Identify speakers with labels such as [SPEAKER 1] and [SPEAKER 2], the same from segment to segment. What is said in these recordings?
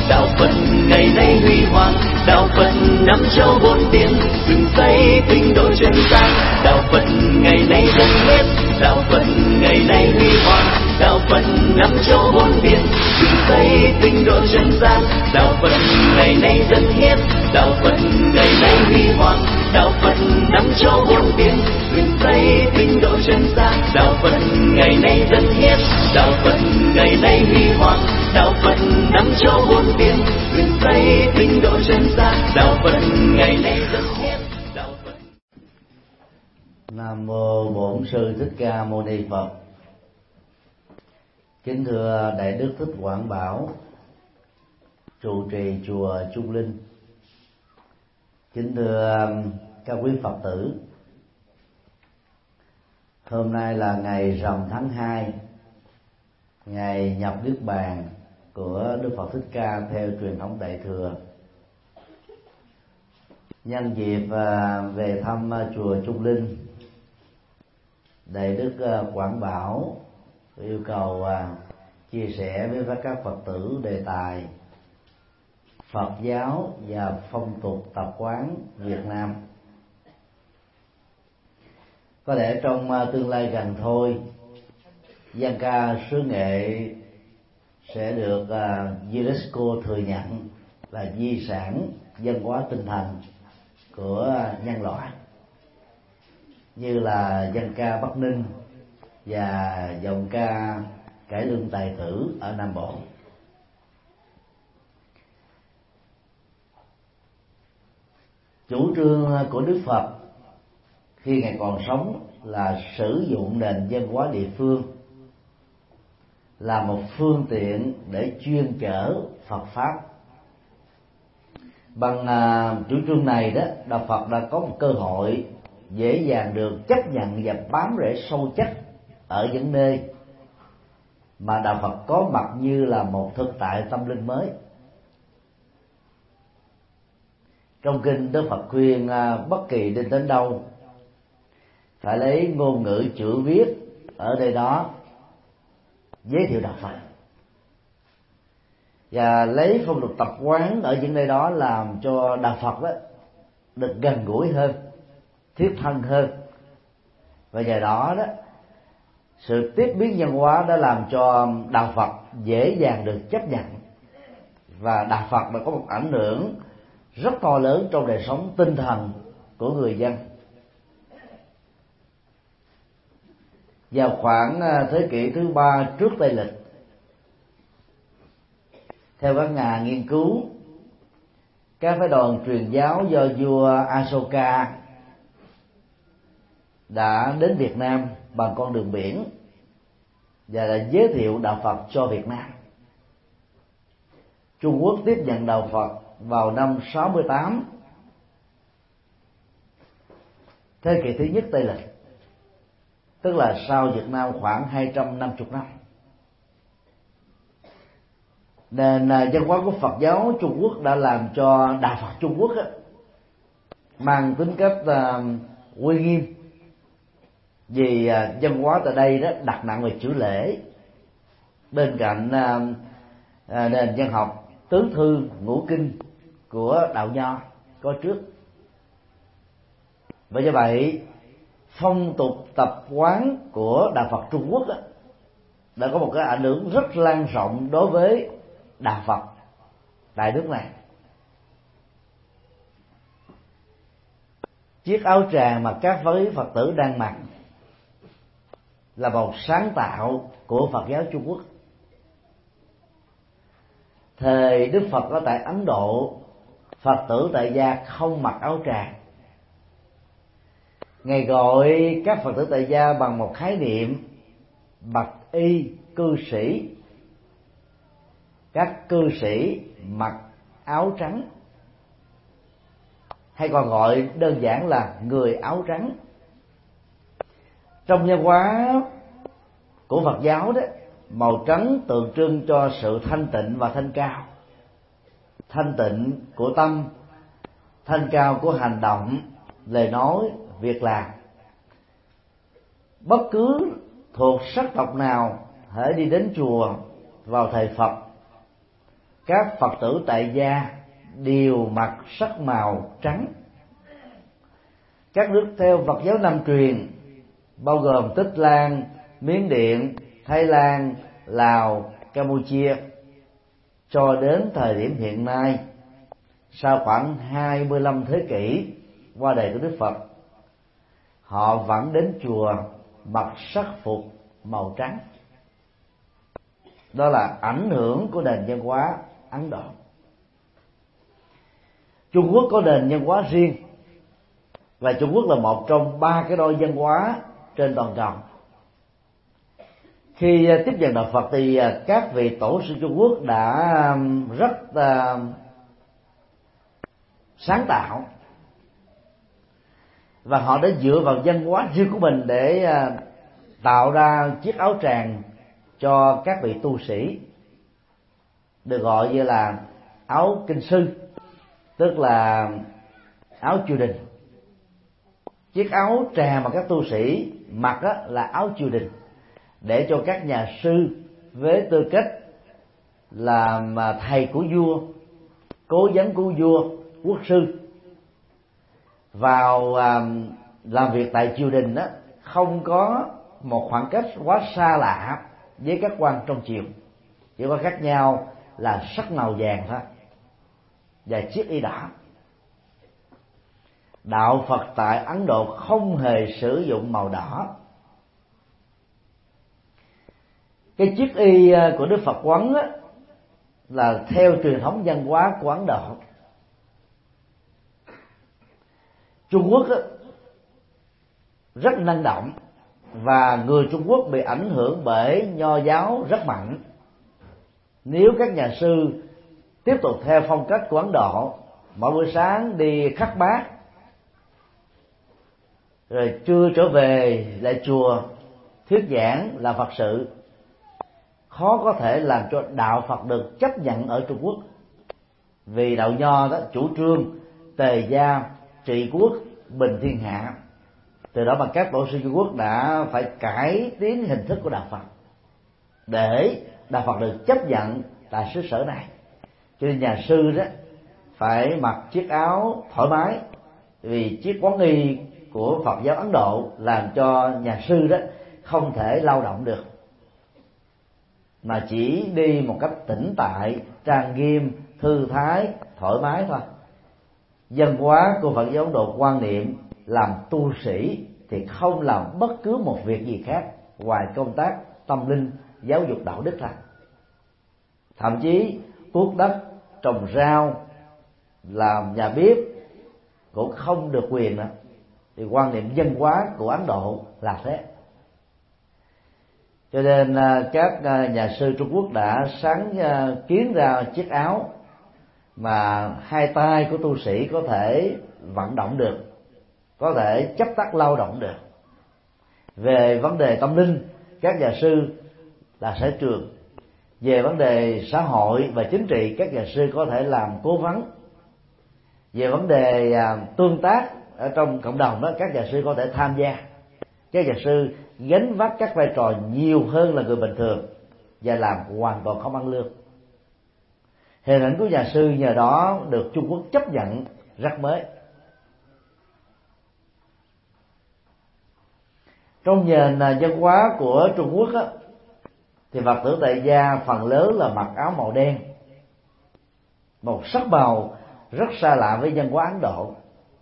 [SPEAKER 1] đạo Phật ngày nay huy hoàng, đạo Phật năm châu bốn biển, dựng xây tinh độ chân gian. Đạo Phật ngày nay dân hiến, đạo Phật ngày nay huy hoàng, đạo Phật năm châu bốn biển, dựng xây tinh độ chân gian. Đạo Phật ngày nay dân hiến, đạo Phật ngày nay huy hoàng, đạo Phật năm châu bốn biển, dựng xây tinh độ chân gian. Đạo Phật ngày nay dân hiến, đạo Phật ngày nay huy hoàng, đạo Phật năm châu bốn biển, dựng xây tinh độ chân gian. Đạo Phật ngày nay dân hiến, đạo Phật.
[SPEAKER 2] Nam mô Bổn Sư Thích Ca Mâu Ni Phật. Kính thưa Đại Đức Thích Quảng Bảo, trụ trì chùa Trung Linh. Kính thưa các quý Phật tử, hôm nay là ngày rằm tháng 2, ngày nhập Niết Bàn của Đức Phật Thích Ca theo truyền thống Đại Thừa. Nhân dịp về thăm chùa Trung Linh, Đại Đức Quảng Bảo yêu cầu chia sẻ với các Phật tử đề tài Phật giáo và phong tục tập quán Việt Nam. Có lẽ trong tương lai gần thôi, dân ca xứ Nghệ sẽ được UNESCO thừa nhận là di sản văn hóa tinh thần của nhân loại, như là dân ca Bắc Ninh và dòng ca cải lương tài tử ở Nam Bộ. Chủ trương của Đức Phật khi Ngài còn sống là sử dụng nền văn hóa địa phương là một phương tiện để chuyên chở Phật Pháp. Bằng chủ trương này đó, Đạo Phật đã có một cơ hội dễ dàng được chấp nhận và bám rễ sâu chắc ở những nơi mà Đạo Phật có mặt như là một thực tại tâm linh mới. Trong kinh, Đức Phật khuyên bất kỳ đi đến đâu phải lấy ngôn ngữ chữ viết ở nơi đó giới thiệu Đạo Phật, và lấy phong tục tập quán ở những nơi đó làm cho Đạo Phật đó được gần gũi hơn, thiết thân hơn. Và nhờ đó đó, sự tiếp biến văn hóa đã làm cho Đạo Phật dễ dàng được chấp nhận, và Đạo Phật đã có một ảnh hưởng rất to lớn trong đời sống tinh thần của người dân. Vào khoảng thế kỷ thứ 3 trước Tây lịch, theo các nhà nghiên cứu, các phái đoàn truyền giáo do vua Asoka đã đến Việt Nam bằng con đường biển và đã giới thiệu Đạo Phật cho Việt Nam. Trung Quốc tiếp nhận Đạo Phật vào năm 68, thế kỷ thứ nhất Tây lịch, tức là sau Việt Nam khoảng 250 năm. Nền văn hóa của Phật giáo Trung Quốc đã làm cho Đạo Phật Trung Quốc mang tính cách uy nghiêm, vì văn hóa tại đây đó đặt nặng về chữ lễ, bên cạnh nền văn học tứ thư ngũ kinh của đạo Nho có trước. Và do vậy, phong tục tập quán của Đạo Phật Trung Quốc đã có một cái ảnh hưởng rất lan rộng đối với Đạo Phật tại nước này. Chiếc áo tràng mà các quý Phật tử đang mặc là một sáng tạo của Phật giáo Trung Quốc. Thời Đức Phật ở tại Ấn Độ, Phật tử tại gia không mặc áo tràng. Ngài gọi các Phật tử tại gia bằng một khái niệm bạch y cư sĩ. Các cư sĩ mặc áo trắng, hay còn gọi đơn giản là người áo trắng. Trong văn hóa của Phật giáo đó, màu trắng tượng trưng cho sự thanh tịnh và thanh cao. Thanh tịnh của tâm, thanh cao của hành động, lời nói, việc làm. Bất cứ thuộc sắc tộc nào hãy đi đến chùa vào thời Phật các Phật tử tại gia đều mặc sắc màu trắng. Các nước theo Phật giáo Nam truyền bao gồm Tích Lan, Miến Điện, Thái Lan, Lào, Campuchia cho đến thời điểm hiện nay, sau khoảng 25 thế kỷ qua đời của Đức Phật, họ vẫn đến chùa mặc sắc phục màu trắng. Đó là ảnh hưởng của nền văn hóa Ấn Độ. Trung Quốc có nền văn hóa riêng, và Trung Quốc là một trong 3 cái đôi văn hóa trên toàn cầu. Khi tiếp nhận đạo Phật thì các vị tổ sư Trung Quốc đã rất sáng tạo, và họ đã dựa vào văn hóa riêng của mình để tạo ra chiếc áo tràng cho các vị tu sĩ, được gọi như là áo kinh sư, tức là áo triều đình. Chiếc áo tràng mà các tu sĩ mặc là áo triều đình, để cho các nhà sư với tư cách là thầy của vua, cố vấn của vua, quốc sư vào làm việc tại triều đình đó, không có một khoảng cách quá xa lạ với các quan trong triều, chỉ có khác nhau là sắc màu vàng thôi và chiếc y đỏ. Đạo Phật tại Ấn Độ không hề sử dụng màu đỏ. Cái chiếc y của Đức Phật quấn là theo truyền thống văn hóa của Ấn Độ. Trung Quốc rất năng động, và người Trung Quốc bị ảnh hưởng bởi Nho giáo rất mạnh. Nếu các nhà sư tiếp tục theo phong cách của Ấn Độ, mỗi buổi sáng đi khắc bát, rồi trưa trở về lại chùa thuyết giảng là Phật sự, khó có thể làm cho đạo Phật được chấp nhận ở Trung Quốc. Vì đạo Nho đó chủ trương tề gia trị quốc bình thiên hạ. Từ đó mà các tổ sư Trung Quốc đã phải cải tiến hình thức của đạo Phật để đạo Phật được chấp nhận tại xứ sở này. Cho nên nhà sư đó phải mặc chiếc áo thoải mái, vì chiếc quán y của Phật giáo Ấn Độ làm cho nhà sư đó không thể lao động được, mà chỉ đi một cách tĩnh tại, trang nghiêm, thư thái, thoải mái thôi. Văn hóa của Phật giáo Ấn Độ quan niệm làm tu sĩ thì không làm bất cứ một việc gì khác ngoài công tác tâm linh, giáo dục đạo đức ra. Thậm chí cuốc đất, trồng rau, làm nhà bếp cũng không được quyền nữa. Thì quan niệm văn hóa của Ấn Độ là thế. Cho nên các nhà sư Trung Quốc đã sáng kiến ra chiếc áo mà hai tay của tu sĩ có thể vận động được, có thể chấp tác lao động được. Về vấn đề tâm linh, các nhà sư là sở trường. Về vấn đề xã hội và chính trị, các nhà sư có thể làm cố vấn. Về vấn đề tương tác ở trong cộng đồng đó, các nhà sư có thể tham gia. Các nhà sư gánh vác các vai trò nhiều hơn là người bình thường và làm hoàn toàn không ăn lương. Hình ảnh của nhà sư nhờ đó được Trung Quốc chấp nhận rất mới. Trong nền văn hóa của Trung Quốc á, thì Phật tử tại gia phần lớn là mặc áo màu đen, một sắc màu rất xa lạ với văn hóa Ấn Độ.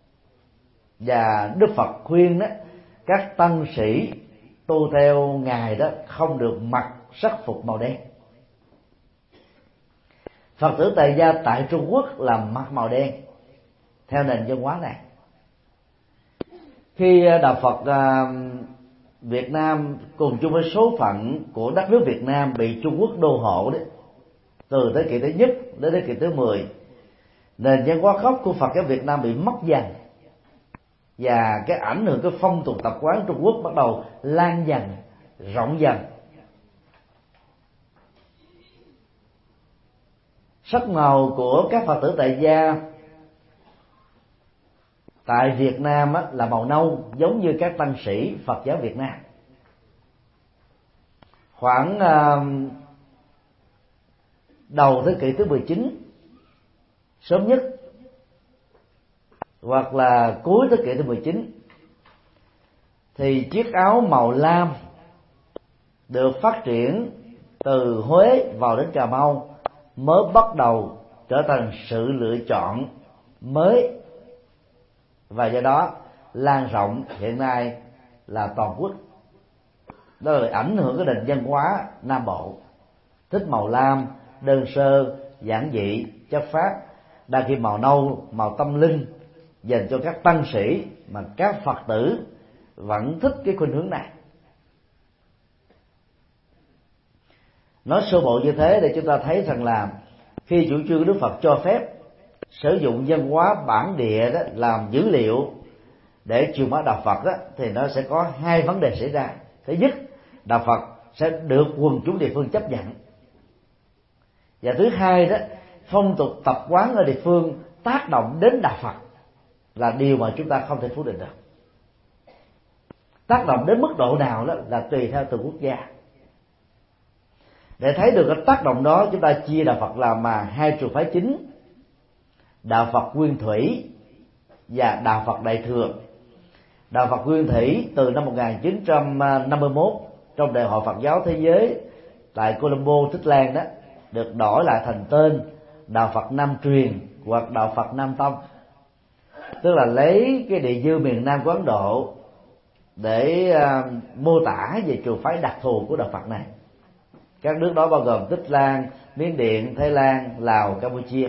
[SPEAKER 2] Và Đức Phật khuyên đó, các tăng sĩ tu theo Ngài đó không được mặc sắc phục màu đen. Phật tử tại gia tại Trung Quốc là mặc màu đen theo nền văn hóa này. Khi đạo Phật Việt Nam cùng chung với số phận của đất nước Việt Nam bị Trung Quốc đô hộ đấy, từ thế kỷ thứ nhất đến thế kỷ thứ 10, nền văn hóa gốc của Phật giáo Việt Nam bị mất dần, và cái ảnh hưởng cái phong tục tập quán Trung Quốc bắt đầu lan dần, rộng dần. Sắc màu của các Phật tử tại gia tại Việt Nam là màu nâu, giống như các tăng sĩ Phật giáo Việt Nam. đầu thế kỷ thứ 19 sớm nhất, hoặc là cuối thế kỷ thứ 19, thì chiếc áo màu lam được phát triển từ Huế vào đến Cà Mau mới bắt đầu trở thành sự lựa chọn mới, và do đó lan rộng hiện nay là toàn quốc. Đó là ảnh hưởng cái nền văn hóa Nam Bộ thích màu lam, đơn sơ, giản dị, chất phác, đa khi màu nâu, màu tâm linh dành cho các tăng sĩ, mà các Phật tử vẫn thích cái khuynh hướng này. Nói sơ bộ như thế để chúng ta thấy rằng là khi chủ trương Đức Phật cho phép sử dụng văn hóa bản địa đó làm dữ liệu để truyền bá đạo Phật đó, thì nó sẽ có hai vấn đề xảy ra. Thứ nhất, đạo Phật sẽ được quần chúng địa phương chấp nhận, và thứ hai đó, phong tục tập quán ở địa phương tác động đến đạo Phật là điều mà chúng ta không thể phủ định được. Tác động đến mức độ nào đó là tùy theo từng quốc gia. Để thấy được cái tác động đó, chúng ta chia đạo Phật làm hai trường phái chính: đạo Phật Nguyên Thủy và đạo Phật Đại Thừa. Đạo Phật Nguyên Thủy từ năm 1951 trong Đại hội Phật giáo Thế giới tại Colombo, Tích Lan đó, được đổi lại thành tên đạo Phật Nam Truyền hoặc đạo Phật Nam Tông, tức là lấy cái địa dư miền Nam của Ấn Độ để mô tả về trường phái đặc thù của đạo Phật này. Các nước đó bao gồm Tích Lan, Miến Điện, Thái Lan, Lào, Campuchia.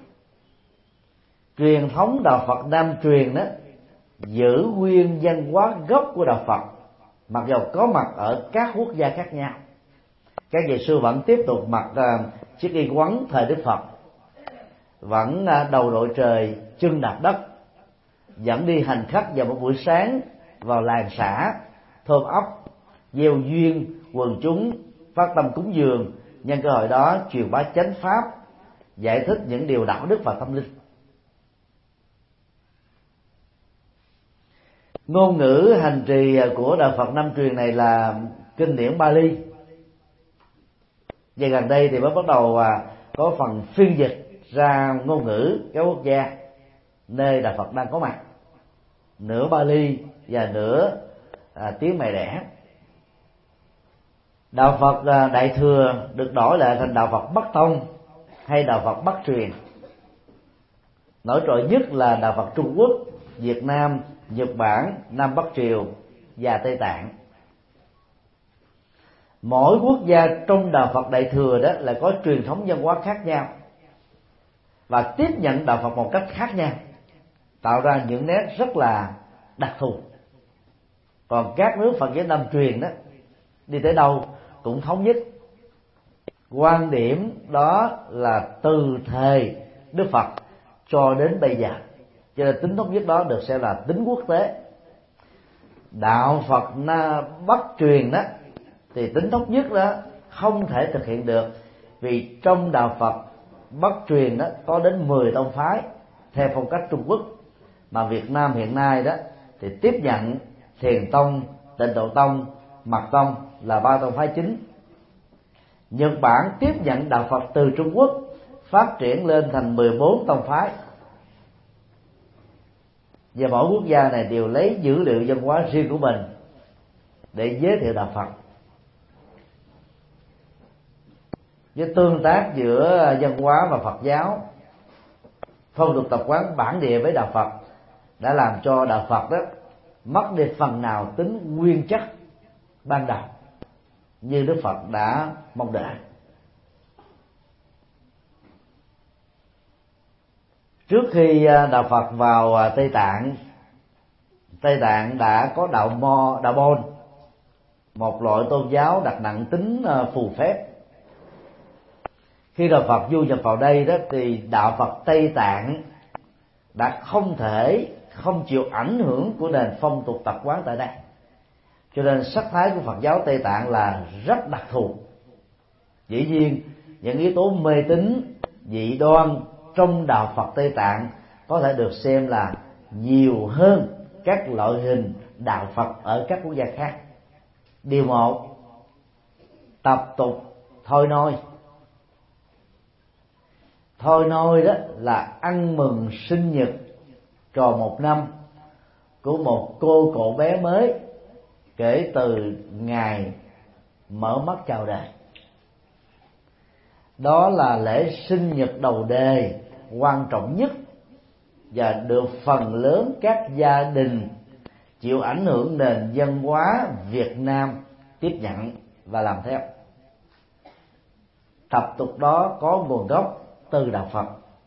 [SPEAKER 2] Truyền thống đạo Phật Nam Truyền đó giữ nguyên văn hóa gốc của đạo Phật, mặc dù có mặt ở các quốc gia khác nhau. Các nhà sư vẫn tiếp tục mặc chiếc y quấn thời Đức Phật, vẫn đầu đội trời chân đạp đất, dẫn đi hành khách vào một buổi sáng vào làng xã thôn ốc, gieo duyên quần chúng, phát tâm cúng dường, nhân cơ hội đó truyền bá chánh pháp, giải thích những điều đạo đức và tâm linh. Ngôn ngữ hành trì của đạo Phật Nam Truyền này là kinh điển Bali, và gần đây thì mới bắt đầu có phần phiên dịch ra ngôn ngữ các quốc gia nơi đạo Phật đang có mặt, nửa Bali và nửa tiếng mẹ đẻ. Đạo Phật Đại Thừa được đổi lại thành đạo Phật Bắc Tông hay đạo Phật Bắc Truyền. Nổi trội nhất là đạo Phật Trung Quốc, Việt Nam, Nhật Bản, Nam Bắc Triều và Tây Tạng. Mỗi quốc gia trong đạo Phật Đại Thừa đó là có truyền thống văn hóa khác nhau và tiếp nhận đạo Phật một cách khác nhau, tạo ra những nét rất là đặc thù. Còn các nước Phật giáo Nam Truyền đó đi tới đâu cũng thống nhất. Quan điểm đó là từ thời Đức Phật cho đến bây giờ, cho nên tính thống nhất đó được xem là tính quốc tế. Đạo Phật Bắc Truyền đó thì tính thống nhất đó không thể thực hiện được, vì trong đạo Phật Bắc Truyền đó có đến 10 tông phái theo phong cách Trung Quốc, mà Việt Nam hiện nay đó thì tiếp nhận Thiền Tông, Tịnh Độ Tông, Mật Tông là 3 tông phái chính. Nhật Bản tiếp nhận đạo Phật từ Trung Quốc, phát triển lên thành 14 tông phái, và mỗi quốc gia này đều lấy dữ liệu văn hóa riêng của mình để giới thiệu đạo Phật. Với tương tác giữa văn hóa và Phật giáo, phong tục tập quán bản địa với đạo Phật đã làm cho đạo Phật đó mất đi phần nào tính nguyên chất ban đầu như Đức Phật đã mong đợi. Trước khi đạo Phật vào Tây Tạng đã có đạo Môn, một loại tôn giáo đặt nặng tính phù phép. Khi đạo Phật du nhập vào đây đó thì đạo Phật Tây Tạng đã không chịu ảnh hưởng của nền phong tục tập quán tại đây, cho nên sắc thái của Phật giáo Tây Tạng là rất đặc thù. Dĩ nhiên những yếu tố mê tín dị đoan trong đạo Phật Tây Tạng có thể được xem là nhiều hơn các loại hình đạo Phật ở các quốc gia khác. Điều một, tập tục thôi nôi. thôi nôi đó là ăn mừng sinh nhật tròn 1 năm của một cô cậu bé mới kể từ ngày mở mắt chào đời. Đó là lễ sinh nhật đầu đề quan trọng nhất và được phần lớn các gia đình chịu ảnh hưởng nền văn hóa Việt Nam tiếp nhận và làm theo. Tập tục đó có nguồn gốc từ đạo Phật.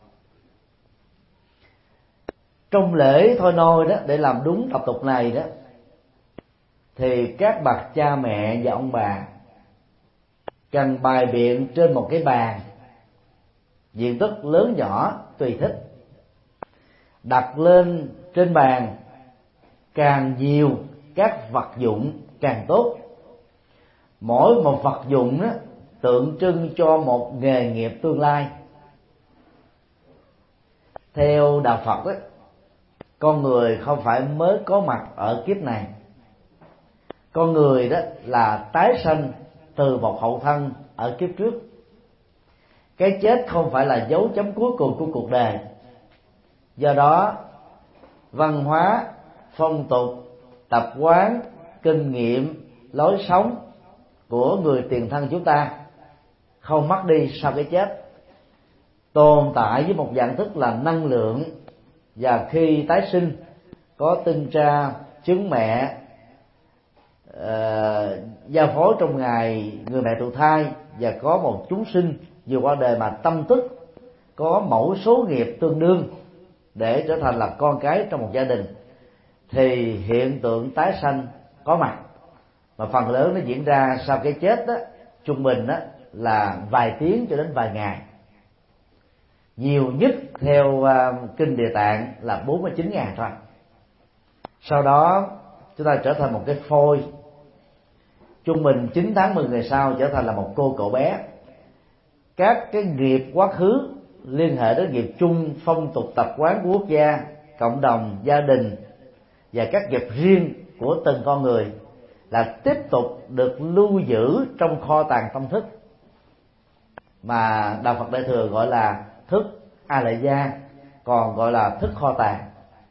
[SPEAKER 2] Trong lễ thôi nôi đó, để làm đúng tập tục này đó, thì các bậc cha mẹ và ông bà cần bày biện trên một cái bàn diện tích lớn nhỏ tùy thích, đặt lên trên bàn càng nhiều các vật dụng càng tốt. Mỗi một vật dụng đó tượng trưng cho một nghề nghiệp tương lai. Theo đạo Phật ấy, con người không phải mới có mặt ở kiếp này. Con người đó là tái sanh từ một hậu thân ở kiếp trước. Cái chết không phải là dấu chấm cuối cùng của cuộc đời. Do đó, văn hóa, phong tục, tập quán, kinh nghiệm, lối sống của người tiền thân chúng ta không mất đi sau cái chết, tồn tại với một dạng thức là năng lượng, và khi tái sinh có tinh tra, trứng mẹ, giao phối trong ngày người mẹ thụ thai, và có một chúng sinh vừa qua đời mà tâm thức có mẫu số nghiệp tương đương để trở thành là con cái trong một gia đình, thì hiện tượng tái sanh có mặt, mà phần lớn nó diễn ra sau cái chết đó, trung bình đó là vài tiếng cho đến vài ngày, nhiều nhất theo kinh Địa Tạng là 49 ngày thôi. Sau đó chúng ta trở thành một cái phôi, trung bình 9 tháng 10 ngày sau trở thành là một cô cậu bé. Các cái nghiệp quá khứ liên hệ đến nghiệp chung, phong tục tập quán của quốc gia, cộng đồng, gia đình và các nghiệp riêng của từng con người là tiếp tục được lưu giữ trong kho tàng tâm thức mà đạo Phật Đại thừa gọi là thức A Lại Gia, còn gọi là thức kho tàng.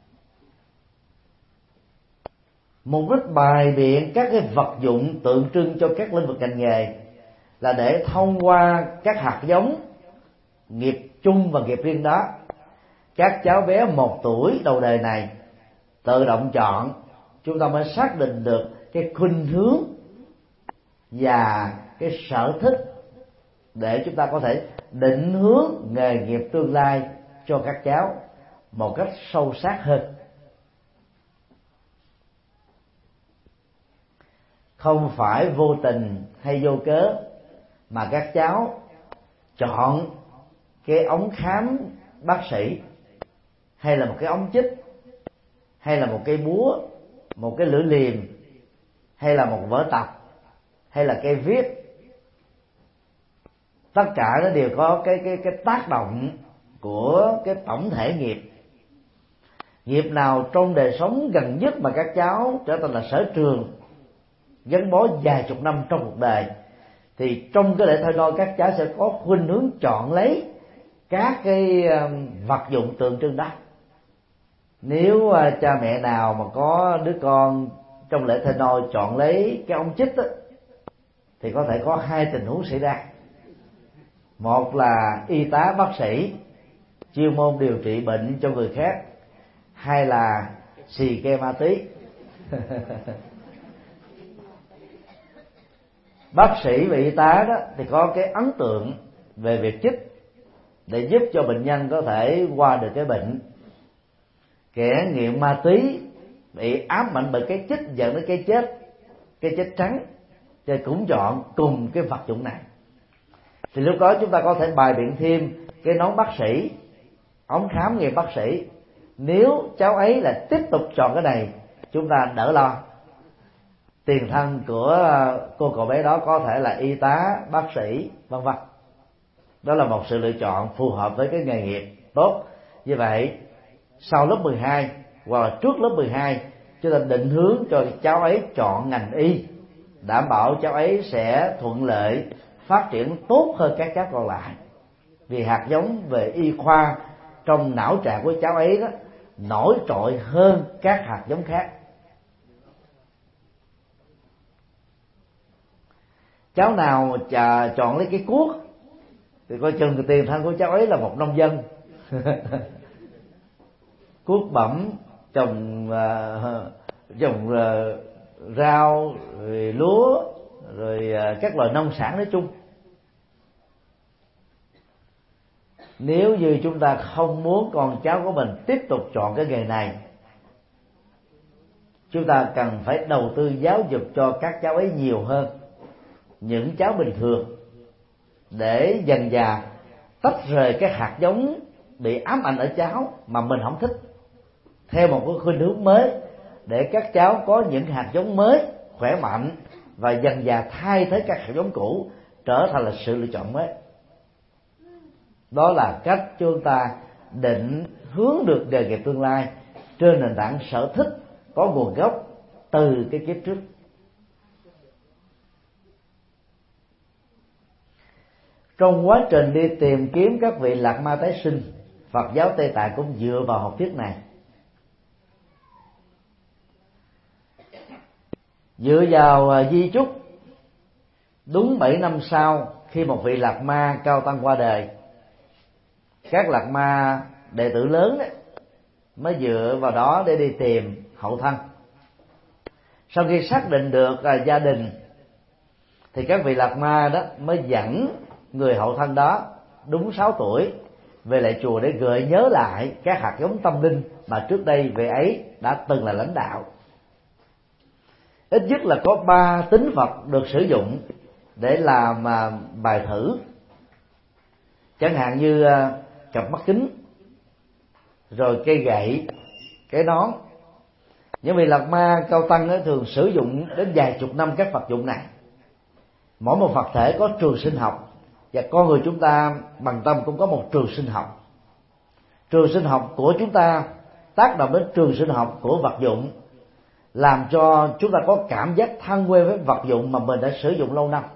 [SPEAKER 2] Mục đích bày biện các cái vật dụng tượng trưng cho các lĩnh vực ngành nghề là để thông qua các hạt giống nghiệp chung và nghiệp riêng đó, các cháu bé 1 tuổi đầu đời này tự động chọn, chúng ta mới xác định được cái khuynh hướng và cái sở thích để chúng ta có thể định hướng nghề nghiệp tương lai cho các cháu một cách sâu sắc hơn. Không phải vô tình hay vô cớ mà các cháu chọn cái ống khám bác sĩ, hay là một cái ống chích, hay là một cây búa, một cái lưỡi liềm, hay là một vở tập, hay là cây viết. Tất cả nó đều có cái tác động của cái tổng thể nghiệp. Nghiệp nào trong đời sống gần nhất mà các cháu trở thành là sở trường, gắn bó vài chục năm trong cuộc đời, thì trong cái lễ thôi nôi các cháu sẽ có khuynh hướng chọn lấy các cái vật dụng tượng trưng đó. Nếu cha mẹ nào mà có đứa con trong lễ thôi nôi chọn lấy cái ống chích đó, thì có thể có 2 tình huống xảy ra. Một là y tá bác sĩ chuyên môn điều trị bệnh cho người khác, hai là xì ke ma túy. Bác sĩ và y tá đó thì có cái ấn tượng về việc chích để giúp cho bệnh nhân có thể qua được cái bệnh. Kẻ nghiện ma túy bị ám ảnh bởi cái chích dẫn đến cái chết trắng, thì cũng chọn cùng cái vật dụng này. Thì lúc đó chúng ta có thể bày biện thêm cái nón bác sĩ, ống khám nghiệm bác sĩ. Nếu cháu ấy là tiếp tục chọn cái này, chúng ta đỡ lo. Tiền thân của cô cậu bé đó có thể là y tá, bác sĩ, vân vân. Đó là một sự lựa chọn phù hợp với cái nghề nghiệp tốt. Như vậy, sau lớp 12 hoặc là trước lớp 12, chúng ta định hướng cho cháu ấy chọn ngành y, đảm bảo cháu ấy sẽ thuận lợi phát triển tốt hơn các cháu còn lại. vì hạt giống về y khoa trong não trạng của cháu ấy đó nổi trội hơn các hạt giống khác. Cháu nào chọn lấy cái cuốc thì coi chừng tiền thân của cháu ấy là một nông dân. Cuốc bẩm trồng rau rồi lúa rồi các loại nông sản nói chung. Nếu như chúng ta không muốn con cháu của mình tiếp tục chọn cái nghề này, chúng ta cần phải đầu tư giáo dục cho các cháu ấy nhiều hơn những cháu bình thường, để dần dà tách rời cái hạt giống bị ám ảnh ở cháu mà mình không thích, theo một cái khuynh hướng mới, để các cháu có những hạt giống mới khỏe mạnh và dần dà thay thế các hạt giống cũ, trở thành là sự lựa chọn mới. Đó là cách chúng ta định hướng được nghề nghiệp tương lai trên nền tảng sở thích có nguồn gốc từ cái kiếp trước. Trong quá trình đi tìm kiếm các vị lạc ma tái sinh, Phật giáo Tây Tạng cũng dựa vào học thuyết này. Dựa vào di chúc, đúng 7 năm sau khi một vị lạc ma cao tăng qua đời, các lạc ma đệ tử lớn đấy mới dựa vào đó để đi tìm hậu thân. Sau khi xác định được gia đình thì các vị lạc ma đó mới dẫn người hậu thân đó đúng 6 tuổi về lại chùa để gợi nhớ lại các hạt giống tâm linh mà trước đây vị ấy đã từng là lãnh đạo. Ít nhất là có 3 tín vật được sử dụng để làm bài thử, chẳng hạn như cặp mắt kính, rồi cây gậy, cái nón. Những vị lạc ma cao tăng thường sử dụng đến vài chục năm các vật dụng này. Mỗi một vật thể có trường sinh học, và con người chúng ta bằng tâm cũng có một trường sinh học. Trường sinh học của chúng ta tác động đến trường sinh học của vật dụng, làm cho chúng ta có cảm giác thân quen với vật dụng mà mình đã sử dụng lâu năm.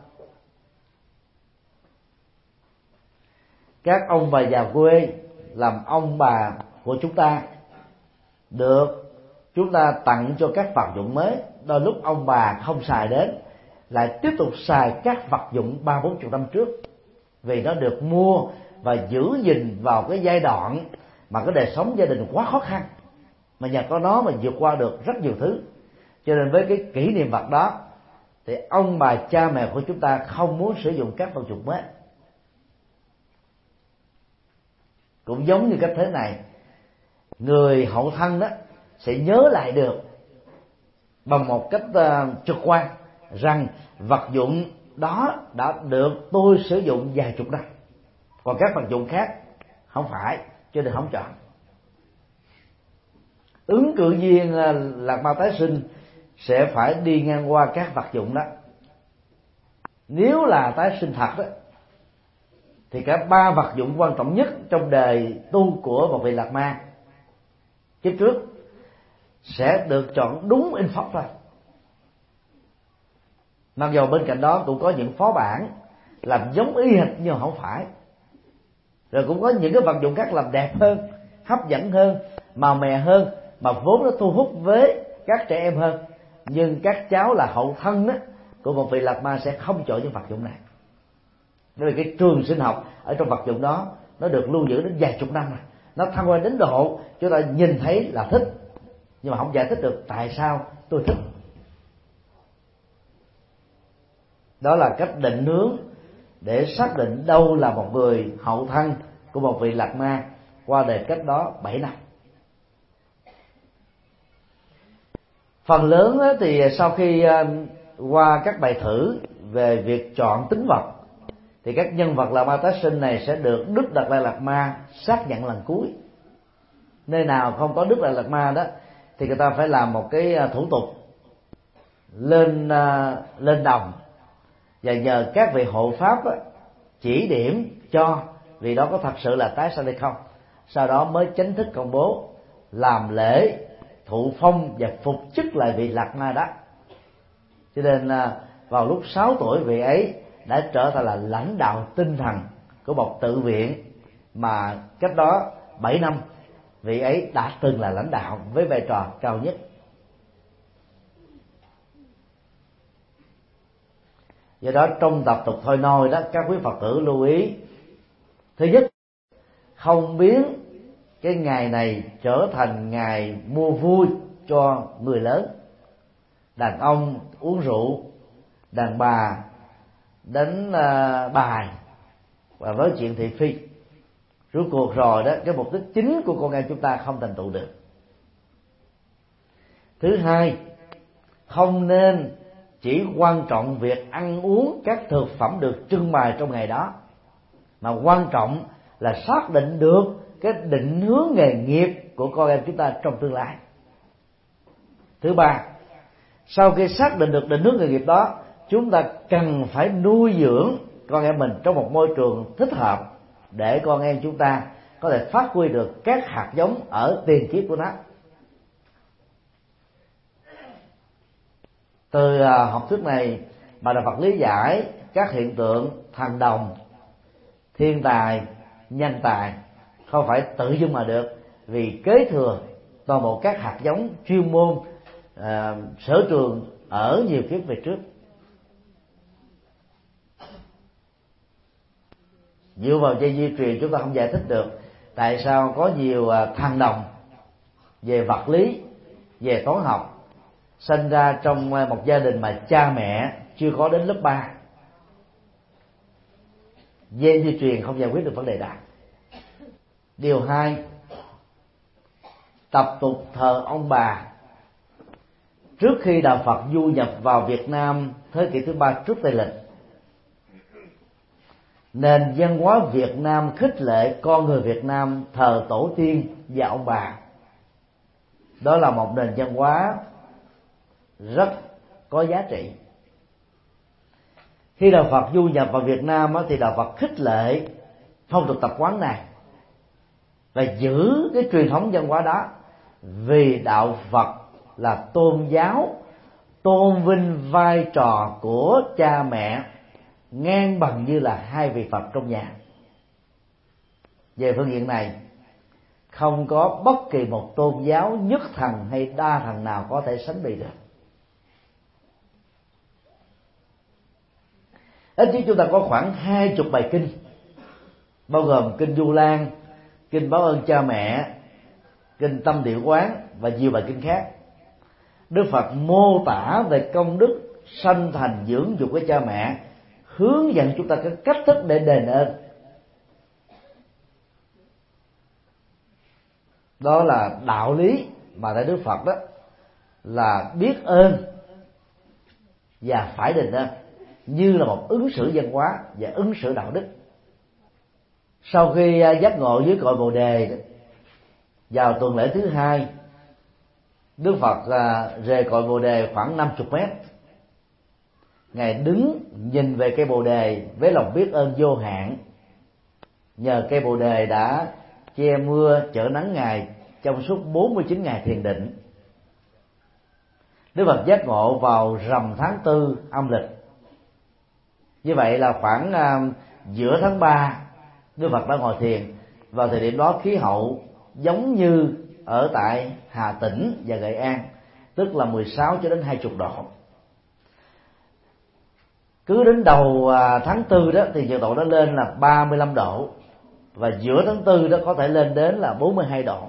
[SPEAKER 2] Các ông bà già quê làm ông bà của chúng ta được chúng ta tặng cho các vật dụng mới, đôi lúc ông bà không xài đến lại tiếp tục xài các vật dụng 30-40 năm trước, vì nó được mua và giữ gìn vào cái giai đoạn mà cái đời sống gia đình quá khó khăn, mà nhờ có nó mà vượt qua được rất nhiều thứ. Cho nên với cái kỷ niệm vật đó thì ông bà cha mẹ của chúng ta không muốn sử dụng các vật dụng mới. Cũng giống như cách thế này, người hậu thân đó sẽ nhớ lại được bằng một cách trực quan rằng vật dụng đó đã được tôi sử dụng vài chục năm, còn các vật dụng khác không phải, cho nên không chọn. Ứng cử viên lạc ma tái sinh sẽ phải đi ngang qua các vật dụng đó. Nếu là tái sinh thật đó, thì cả 3 vật dụng quan trọng nhất trong đời tu của một vị lạc ma kiếp trước sẽ được chọn đúng in phóc thôi. Mặc dù bên cạnh đó cũng có những phó bản làm giống y hệt nhưng không phải, rồi cũng có những cái vật dụng khác làm đẹp hơn, hấp dẫn hơn, màu mè hơn, mà vốn nó thu hút với các trẻ em hơn. Nhưng các cháu là hậu thân đó, của một vị lạc ma sẽ không chọn những vật dụng này, bởi vì cái trường sinh học ở trong vật dụng đó nó được lưu giữ đến vài chục năm rồi, nó thăng hoa đến độ chúng ta nhìn thấy là thích, nhưng mà không giải thích được tại sao tôi thích. Đó là cách định hướng để xác định đâu là một người hậu thân của một vị lạc ma qua đời cách đó 7 năm. Phần lớn thì sau khi qua các bài thử về việc chọn tính vật, thì các nhân vật lạc ma tái sinh này sẽ được Đức Đạt Lai Lạt Ma xác nhận lần cuối. Nơi nào không có Đức Đạt Lai Lạt Ma đó thì người ta phải làm một cái thủ tục lên đồng, và nhờ các vị hộ pháp chỉ điểm cho vì đó có thật sự là tái sanh hay không, sau đó mới chính thức công bố làm lễ thụ phong và phục chức lại vị lạc ma đó. Cho nên vào lúc 6 tuổi vị ấy đã trở thành là lãnh đạo tinh thần của một tự viện mà cách đó 7 năm vị ấy đã từng là lãnh đạo với vai trò cao nhất. Do đó trong tập tục thôi nôi đó, các quý Phật tử lưu ý: thứ nhất, không biến cái ngày này trở thành ngày mua vui cho người lớn. Đàn ông uống rượu, đàn bà đánh bài và nói chuyện thị phi. Rốt cuộc rồi đó, cái mục đích chính của con em chúng ta không thành tựu được. Thứ hai, không nên chỉ quan trọng việc ăn uống các thực phẩm được trưng bày trong ngày đó, mà quan trọng là xác định được cái định hướng nghề nghiệp của con em chúng ta trong tương lai. Thứ ba, sau khi xác định được định hướng nghề nghiệp đó, chúng ta cần phải nuôi dưỡng con em mình trong một môi trường thích hợp để con em chúng ta có thể phát huy được các hạt giống ở tiền kiếp của nó. Từ học thuyết này mà Đạo Phật lý giải các hiện tượng thần đồng, thiên tài, nhân tài không phải tự dưng mà được, vì kế thừa toàn bộ các hạt giống chuyên môn sở trường ở nhiều kiếp về trước. Dựa vào dây di truyền chúng ta không giải thích được tại sao có nhiều thần đồng về vật lý, về toán học sinh ra trong một gia đình mà cha mẹ chưa có đến lớp 3. Gen di truyền không giải quyết được vấn đề đó. Điều 2, tập tục thờ ông bà. Trước khi Đạo Phật du nhập vào Việt Nam thế kỷ thứ 3 trước Tây lịch, nền văn hóa Việt Nam khích lệ con người Việt Nam thờ tổ tiên và ông bà. Đó là một nền văn hóa rất có giá trị. Khi Đạo Phật du nhập vào Việt Nam thì Đạo Phật khích lệ phong tục tập quán này và giữ cái truyền thống văn hóa đó, vì Đạo Phật là tôn giáo tôn vinh vai trò của cha mẹ ngang bằng như là hai vị Phật trong nhà. Về phương diện này, không có bất kỳ một tôn giáo nhất thần hay đa thần nào có thể sánh bì được. Ít nhất chúng ta có khoảng 20 bài kinh, bao gồm kinh Du Lan, kinh báo ơn cha mẹ, kinh Tâm Địa Quán và nhiều bài kinh khác. Đức Phật mô tả về công đức sanh thành dưỡng dục của cha mẹ, hướng dẫn chúng ta cái cách thức để đền ơn. Đó là đạo lý mà tại Đức Phật đó là biết ơn và phải đền ơn, như là một ứng xử văn hóa và ứng xử đạo đức. Sau khi giác ngộ dưới cội Bồ Đề, vào tuần lễ thứ 2, Đức Phật rời cội Bồ Đề khoảng 50 mét. Ngài đứng nhìn về cây Bồ Đề với lòng biết ơn vô hạn. Nhờ cây Bồ Đề đã che mưa chở nắng Ngài trong suốt 49 ngày thiền định. Đức Phật giác ngộ vào rằm tháng 4 âm lịch. Như vậy là khoảng giữa tháng 3 Đức Phật đã ngồi thiền. Vào thời điểm đó khí hậu giống như ở tại Hà Tĩnh và Nghệ An, tức là 16 cho đến 20 độ. Cứ đến đầu tháng 4 đó thì nhiệt độ nó lên là 35 độ, và giữa tháng 4 đó có thể lên đến là 42 độ.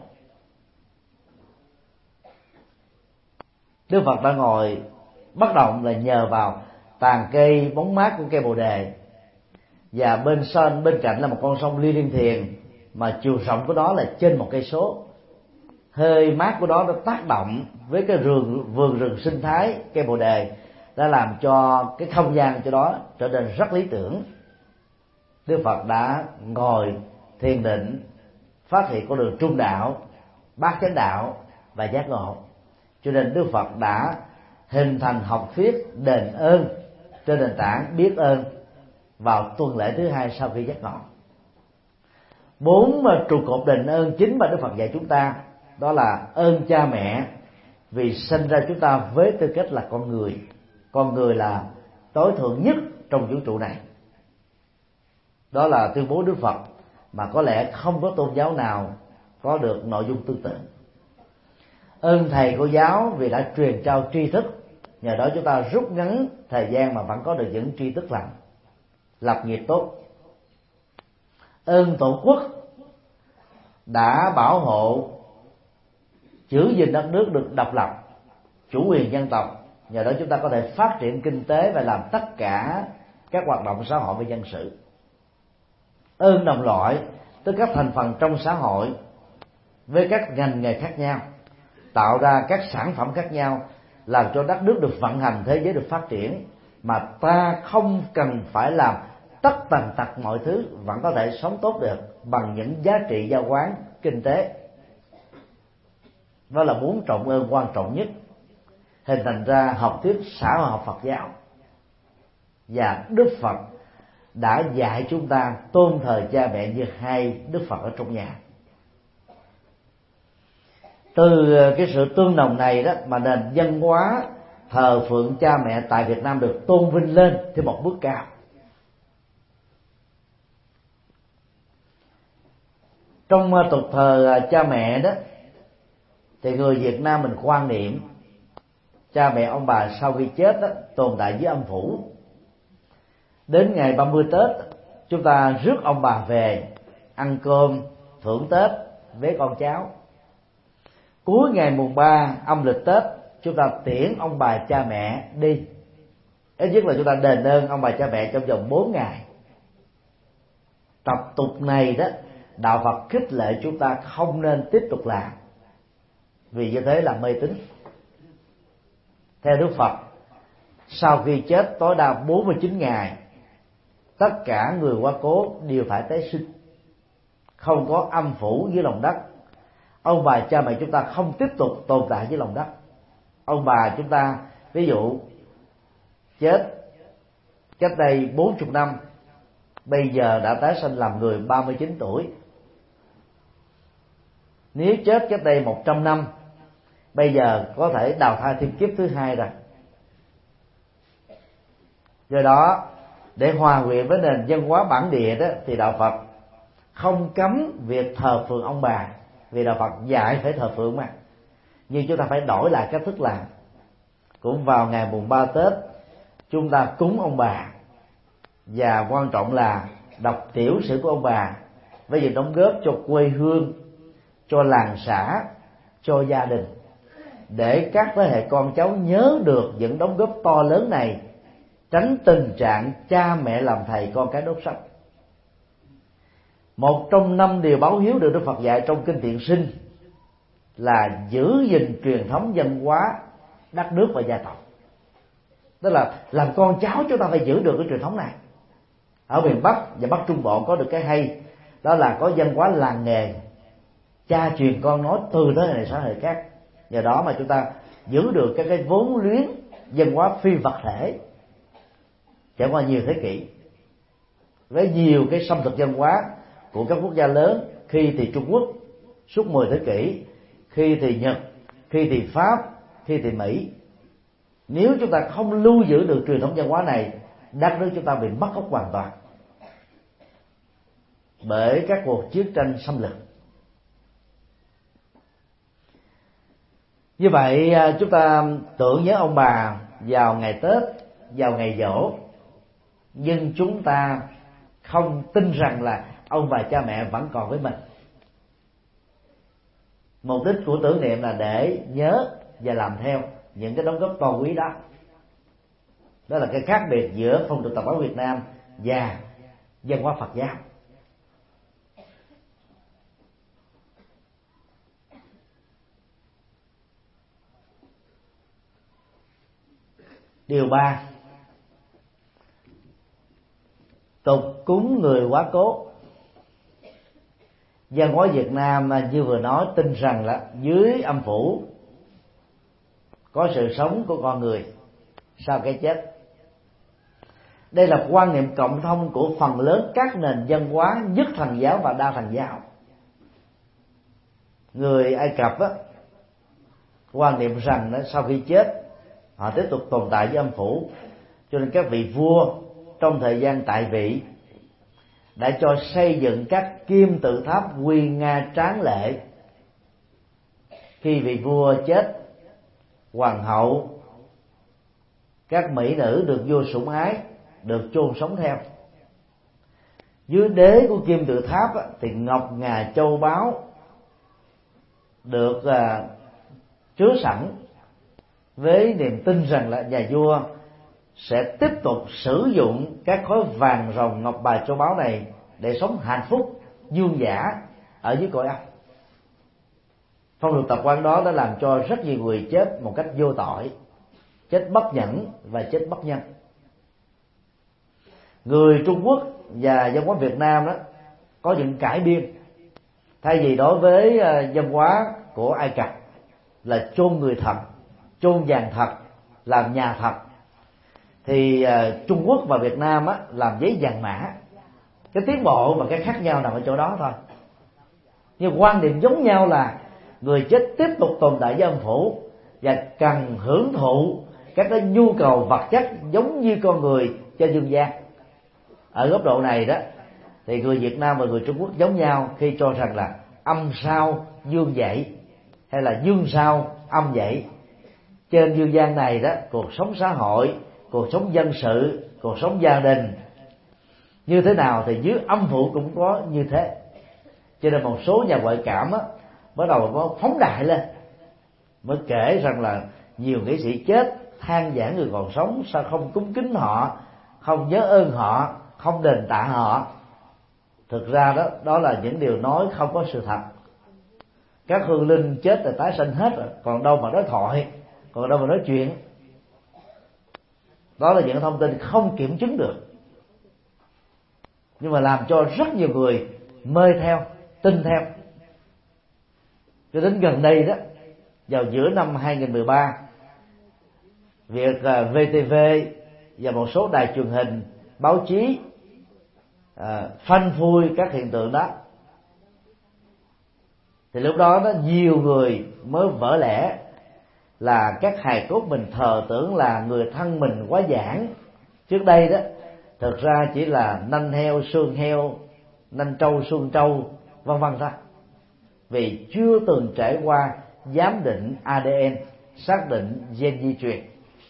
[SPEAKER 2] Đức Phật đã ngồi bất động là nhờ vào tàn cây bóng mát của cây Bồ Đề, và bên cạnh là một con sông Ly Liên Thiền mà chiều rộng của nó là trên 1 cây số. Hơi mát của nó tác động với cái vườn rừng sinh thái cây Bồ Đề đã làm cho cái không gian cho đó trở nên rất lý tưởng. Đức Phật đã ngồi thiền định, phát hiện con đường trung đạo, bát chánh đạo và giác ngộ. Cho nên Đức Phật đã hình thành học thuyết đền ơn trên nền tảng biết ơn vào tuần lễ thứ 2 sau khi giác ngộ. 4 trụ cột đền ơn chính mà Đức Phật dạy chúng ta, đó là ơn cha mẹ vì sinh ra chúng ta với tư cách là con người. Con người là tối thượng nhất trong vũ trụ này. Đó là tuyên bố Đức Phật, mà có lẽ không có tôn giáo nào có được nội dung tương tự. Ơn thầy cô giáo vì đã truyền trao tri thức, nhờ đó chúng ta rút ngắn thời gian mà vẫn có được những tri thức lành, lập nghiệp tốt. Ơn Tổ quốc đã bảo hộ giữ gìn đất nước được độc lập, chủ quyền dân tộc, nhờ đó chúng ta có thể phát triển kinh tế và làm tất cả các hoạt động xã hội và dân sự. Ơn đồng loại, tức các thành phần trong xã hội với các ngành nghề khác nhau, tạo ra các sản phẩm khác nhau, làm cho đất nước được vận hành, thế giới được phát triển, mà ta không cần phải làm tất tần tật mọi thứ, vẫn có thể sống tốt được bằng những giá trị giao quán kinh tế. Đó là 4 trọng ơn quan trọng nhất hình thành ra học thuyết xã hội học Phật giáo. Và Đức Phật đã dạy chúng ta tôn thờ cha mẹ như hai Đức Phật ở trong nhà. Từ cái sự tương đồng này đó mà nền văn hóa thờ phượng cha mẹ tại Việt Nam được tôn vinh lên thêm một bước cao. Trong tục thờ cha mẹ đó thì người Việt Nam mình quan niệm cha mẹ ông bà sau khi chết đó, tồn tại dưới âm phủ. Đến ngày 30 Tết chúng ta rước ông bà về ăn cơm thưởng Tết với con cháu. Cuối ngày mùng 3 âm lịch Tết chúng ta tiễn ông bà cha mẹ đi. Ít nhất là chúng ta đền ơn ông bà cha mẹ trong vòng 4 ngày. Tập tục này đó, đạo Phật khích lệ chúng ta không nên tiếp tục làm, vì như thế là mê tín. Theo Đức Phật, sau khi chết tối đa 49 ngày, tất cả người quá cố đều phải tái sinh, không có âm phủ dưới lòng đất. Ông bà cha mẹ chúng ta không tiếp tục tồn tại dưới lòng đất. Ông bà chúng ta ví dụ chết cách đây 40 năm, bây giờ đã tái sinh làm người 39 tuổi. Nếu chết cách đây 100 năm, bây giờ có thể đào thai thêm kiếp thứ hai rồi. Do đó, để hòa quyện với nền văn hóa bản địa đó, thì đạo Phật không cấm việc thờ phượng ông bà, vì đạo Phật dạy phải thờ phượng mà. Nhưng chúng ta phải đổi lại cách thức làm. Cũng vào ngày mùng 3 Tết, chúng ta cúng ông bà, và quan trọng là đọc tiểu sử của ông bà với những đóng góp cho quê hương, cho làng xã, cho gia đình, để các thế hệ con cháu nhớ được những đóng góp to lớn này, tránh tình trạng cha mẹ làm thầy con cái đốt sách. Một trong 5 điều báo hiếu được Đức Phật dạy trong kinh Thiện Sinh là giữ gìn truyền thống văn hóa đất nước và gia tộc. Tức là làm con cháu chúng ta phải giữ được cái truyền thống này. Ở miền Bắc và Bắc Trung Bộ có được cái hay, đó là có văn hóa làng nghề, cha truyền con nói từ thế hệ này sang thế hệ khác. Nhờ đó mà chúng ta giữ được các cái vốn liếng văn hóa phi vật thể trải qua nhiều thế kỷ, với nhiều cái xâm thực văn hóa của các quốc gia lớn, khi thì Trung Quốc suốt 10 thế kỷ, khi thì Nhật, khi thì Pháp, khi thì Mỹ. Nếu chúng ta không lưu giữ được truyền thống văn hóa này, đất nước chúng ta bị mất gốc hoàn toàn bởi các cuộc chiến tranh xâm lược. Như vậy chúng ta tưởng nhớ ông bà vào ngày Tết, vào ngày giỗ, nhưng chúng ta không tin rằng là ông bà cha mẹ vẫn còn với mình. Mục đích của tưởng niệm là để nhớ và làm theo những cái đóng góp to quý đó. Đó là cái khác biệt giữa phong tục tập quán Việt Nam và văn hóa Phật giáo. Điều 3, tục cúng người quá cố. Văn hóa Việt Nam như vừa nói tin rằng là dưới âm phủ có sự sống của con người sau cái chết. Đây là quan niệm cộng thông của phần lớn các nền văn hóa nhất thần giáo và đa thần giáo. Người Ai Cập quan niệm rằng sau khi chết họ tiếp tục tồn tại với âm phủ, cho nên các vị vua trong thời gian tại vị đã cho xây dựng các kim tự tháp nguy nga tráng lệ. Khi vị vua chết, hoàng hậu, các mỹ nữ được vua sủng ái được chôn sống theo. Dưới đế của kim tự tháp thì ngọc ngà châu báu được chứa sẵn, với niềm tin rằng là nhà vua sẽ tiếp tục sử dụng các khối vàng ròng ngọc bài châu báu này để sống hạnh phúc vương giả ở dưới cõi âm. Phong tục tập quán đó đã làm cho rất nhiều người chết một cách vô tội, chết bất nhẫn và chết bất nhân. Người Trung Quốc và văn hóa Việt Nam đó có những cải biên. Thay vì đối với văn hóa của Ai Cập là chôn người thật, chôn vàng thật, làm nhà thật, thì Trung Quốc và Việt Nam làm giấy vàng mã. Cái tiến bộ và cái khác nhau nằm ở chỗ đó thôi, nhưng quan điểm giống nhau là người chết tiếp tục tồn tại với âm phủ và cần hưởng thụ các cái nhu cầu vật chất giống như con người trên dương gian. Ở góc độ này đó thì người Việt Nam và người Trung Quốc giống nhau khi cho rằng là âm sau dương dậy, hay là dương sau âm dậy. Trên dương gian này đó, cuộc sống xã hội, cuộc sống dân sự, cuộc sống gia đình như thế nào thì dưới âm phủ cũng có như thế. Cho nên một số nhà ngoại cảm bắt đầu có phóng đại lên, mới kể rằng là nhiều nghệ sĩ chết than vãn người còn sống sao không cúng kính họ, không nhớ ơn họ, không đền tạ họ. Thực ra đó là những điều nói không có sự thật. Các hương linh chết là tái sinh hết rồi, còn đâu mà nói thoại, còn đâu mà nói chuyện. Đó là những thông tin không kiểm chứng được, nhưng mà làm cho rất nhiều người mê theo, tin theo. Cho đến gần đây đó, vào giữa năm 2013, việc VTV và một số đài truyền hình, báo chí phanh phui các hiện tượng đó, thì lúc đó nhiều người mới vỡ lẽ là các hài cốt mình thờ tưởng là người thân mình quá giản trước đây đó, thực ra chỉ là nanh heo, xương heo, nanh trâu, xương trâu, vân vân thôi, vì chưa từng trải qua giám định ADN, xác định gen di truyền.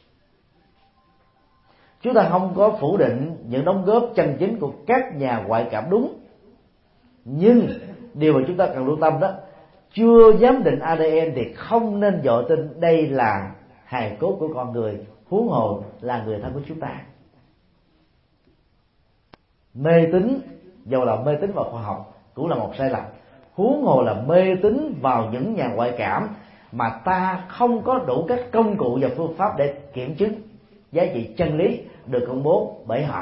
[SPEAKER 2] Chúng ta không có phủ định những đóng góp chân chính của các nhà ngoại cảm đúng, nhưng điều mà chúng ta cần lưu tâm đó, chưa giám định ADN thì không nên vội tin đây là hài cốt của con người, huống hồ là người thân của chúng ta. Mê tín, dầu là mê tín vào khoa học cũng là một sai lầm, huống hồ là mê tín vào những nhà ngoại cảm mà ta không có đủ các công cụ và phương pháp để kiểm chứng giá trị chân lý được công bố bởi họ.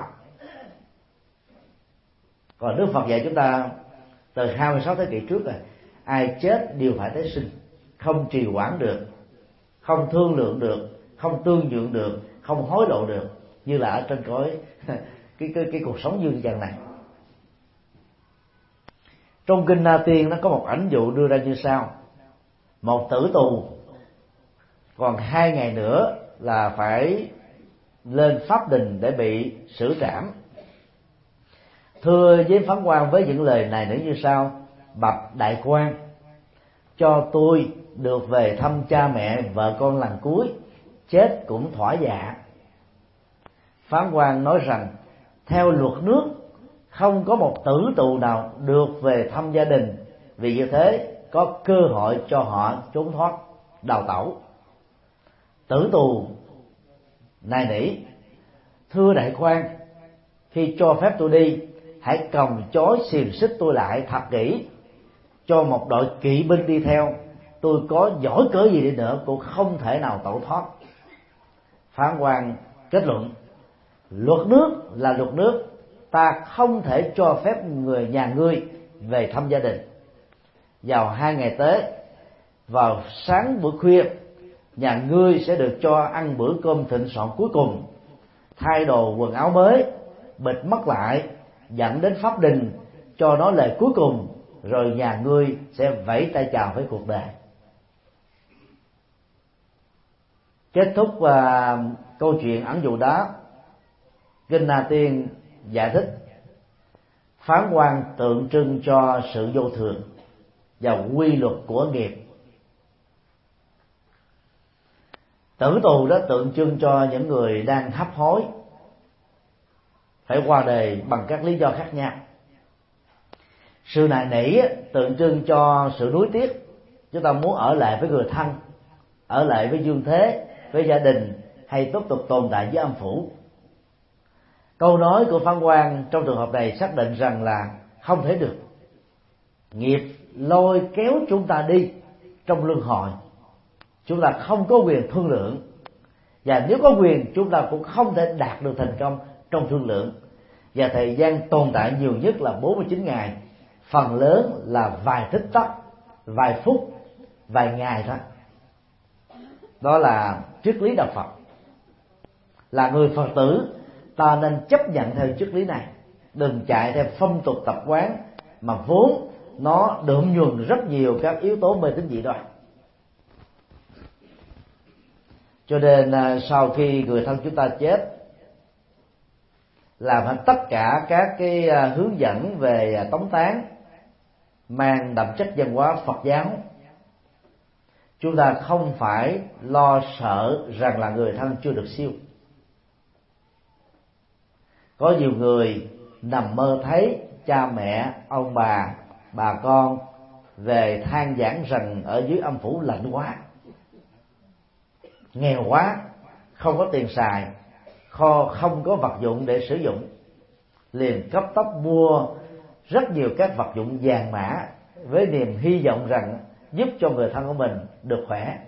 [SPEAKER 2] Còn Đức Phật dạy chúng ta từ 26 thế kỷ trước rồi, ai chết đều phải tái sinh, không trì hoãn được, không thương lượng được, không tương nhượng được, không hối lộ được, như là ở trên cõi cái cuộc sống dương trần này. Trong kinh Na Tiên nó có một ảnh dụ đưa ra như sau: một tử tù còn 2 ngày nữa là phải lên pháp đình để bị xử trảm. Thưa với phán quan với những lời này nữa như sau: bạch đại quan, cho tôi được về thăm cha mẹ vợ con lần cuối, chết cũng thỏa dạ. Phán quan nói rằng theo luật nước không có một tử tù nào được về thăm gia đình, vì như thế có cơ hội cho họ trốn thoát, đào tẩu. Tử tù nài nỉ: thưa đại quan, khi cho phép tôi đi, hãy còng chói xiềng xích tôi lại thật kỹ, cho một đội kỵ binh đi theo, tôi có giỏi cỡ gì đi nữa cũng không thể nào tẩu thoát. Phán quan kết luận: luật nước là luật nước, ta không thể cho phép người nhà ngươi về thăm gia đình. Vào 2 ngày tới, vào sáng bữa khuya, nhà ngươi sẽ được cho ăn bữa cơm thịnh soạn cuối cùng, thay đồ quần áo mới, bịt mắt lại, dẫn đến pháp đình, cho nó lời cuối cùng, rồi nhà ngươi sẽ vẫy tay chào với cuộc đời. Kết thúc câu chuyện ẩn dụ đó, kinh Na Tiên giải thích: phán quan tượng trưng cho sự vô thường và quy luật của nghiệp. Tử tù đó tượng trưng cho những người đang hấp hối, phải qua đời bằng các lý do khác nhau. Sự nài nỉ tượng trưng cho sự nuối tiếc, chúng ta muốn ở lại với người thân, ở lại với dương thế, với gia đình, hay tiếp tục tồn tại với âm phủ. Câu nói của phán quan trong trường hợp này xác định rằng là không thể được. Nghiệp lôi kéo chúng ta đi trong luân hồi, chúng ta không có quyền thương lượng, và nếu có quyền chúng ta cũng không thể đạt được thành công trong thương lượng. Và thời gian tồn tại nhiều nhất là 49 ngày, phần lớn là vài tích tắc, vài phút, vài ngày thôi. Đó là triết lý đạo Phật. Là người Phật tử, ta nên chấp nhận theo triết lý này, đừng chạy theo phong tục tập quán mà vốn nó đượm nhuần rất nhiều các yếu tố mê tín dị đoan. Cho nên sau khi người thân chúng ta chết, làm hết tất cả các cái hướng dẫn về tống táng mang đậm chất văn hóa Phật giáo. Chúng ta không phải lo sợ rằng là người thân chưa được siêu. Có nhiều người nằm mơ thấy cha mẹ, ông bà con về than vãn rằng ở dưới âm phủ lạnh quá, nghèo quá, không có tiền xài, kho không có vật dụng để sử dụng, liền cấp tốc mua rất nhiều các vật dụng vàng mã với niềm hy vọng rằng giúp cho người thân của mình được khỏe.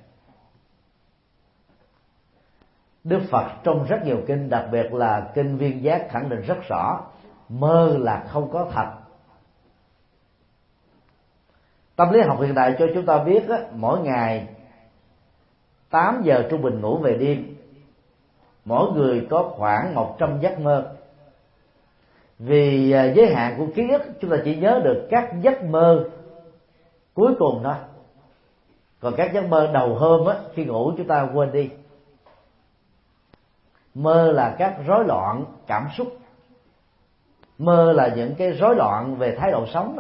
[SPEAKER 2] Đức Phật trong rất nhiều kinh, đặc biệt là kinh Viên Giác, khẳng định rất rõ mơ là không có thật. Tâm lý học hiện đại cho chúng ta biết mỗi ngày 8 giờ trung bình ngủ về đêm, mỗi người có khoảng 100 giấc mơ. Vì giới hạn của ký ức, chúng ta chỉ nhớ được các giấc mơ cuối cùng thôi, còn các giấc mơ đầu hôm khi ngủ chúng ta quên đi. Mơ là các rối loạn cảm xúc, mơ là những cái rối loạn về thái độ sống.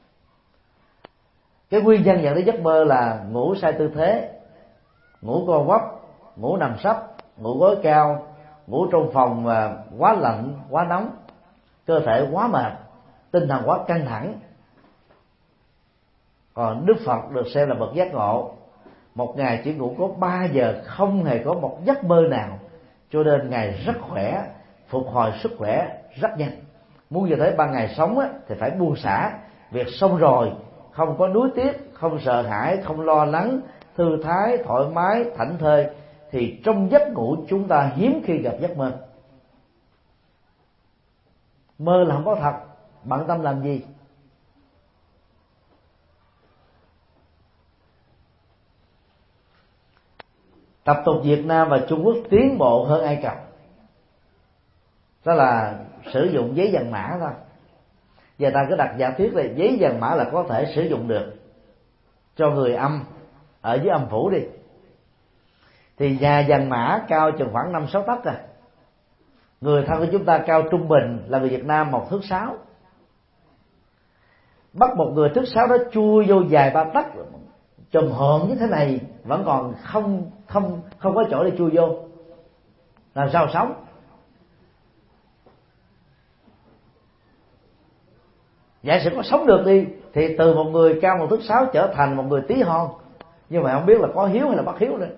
[SPEAKER 2] Cái nguyên nhân dẫn đến giấc mơ là ngủ sai tư thế, ngủ co quắp, ngủ nằm sấp, ngủ gối cao, ngủ trong phòng quá lạnh, quá nóng, cơ thể quá mệt, tinh thần quá căng thẳng. Còn Đức Phật được xem là bậc giác ngộ, một ngày chỉ ngủ có 3 giờ, không hề có một giấc mơ nào, cho nên Ngài rất khỏe, phục hồi sức khỏe rất nhanh. Muốn như thế ban ngày sống thì phải buông xả, việc xong rồi không có nuối tiếc, không sợ hãi, không lo lắng, thư thái, thoải mái, thảnh thơi, thì trong giấc ngủ chúng ta hiếm khi gặp giấc mơ. Mơ là không có thật, bận tâm làm gì? Tập tục Việt Nam và Trung Quốc tiến bộ hơn Ai Cập, đó là sử dụng giấy vàng mã thôi. Và ta cứ đặt giả thuyết là giấy vàng mã là có thể sử dụng được cho người âm ở dưới âm phủ đi, thì nhà vàng mã cao chừng khoảng 5-6 tấc à. Người thân của chúng ta cao trung bình là người Việt Nam 1 thước 6. Bắt một người thước 6 đó chui vô dài 3 tấc, chùm hồn như thế này vẫn còn không có chỗ để chui vô, làm sao sống? Giả sử có sống được đi thì từ một người cao 1 thước 6 trở thành một người tí hon, nhưng mà không biết là có hiếu hay là bất hiếu nữa.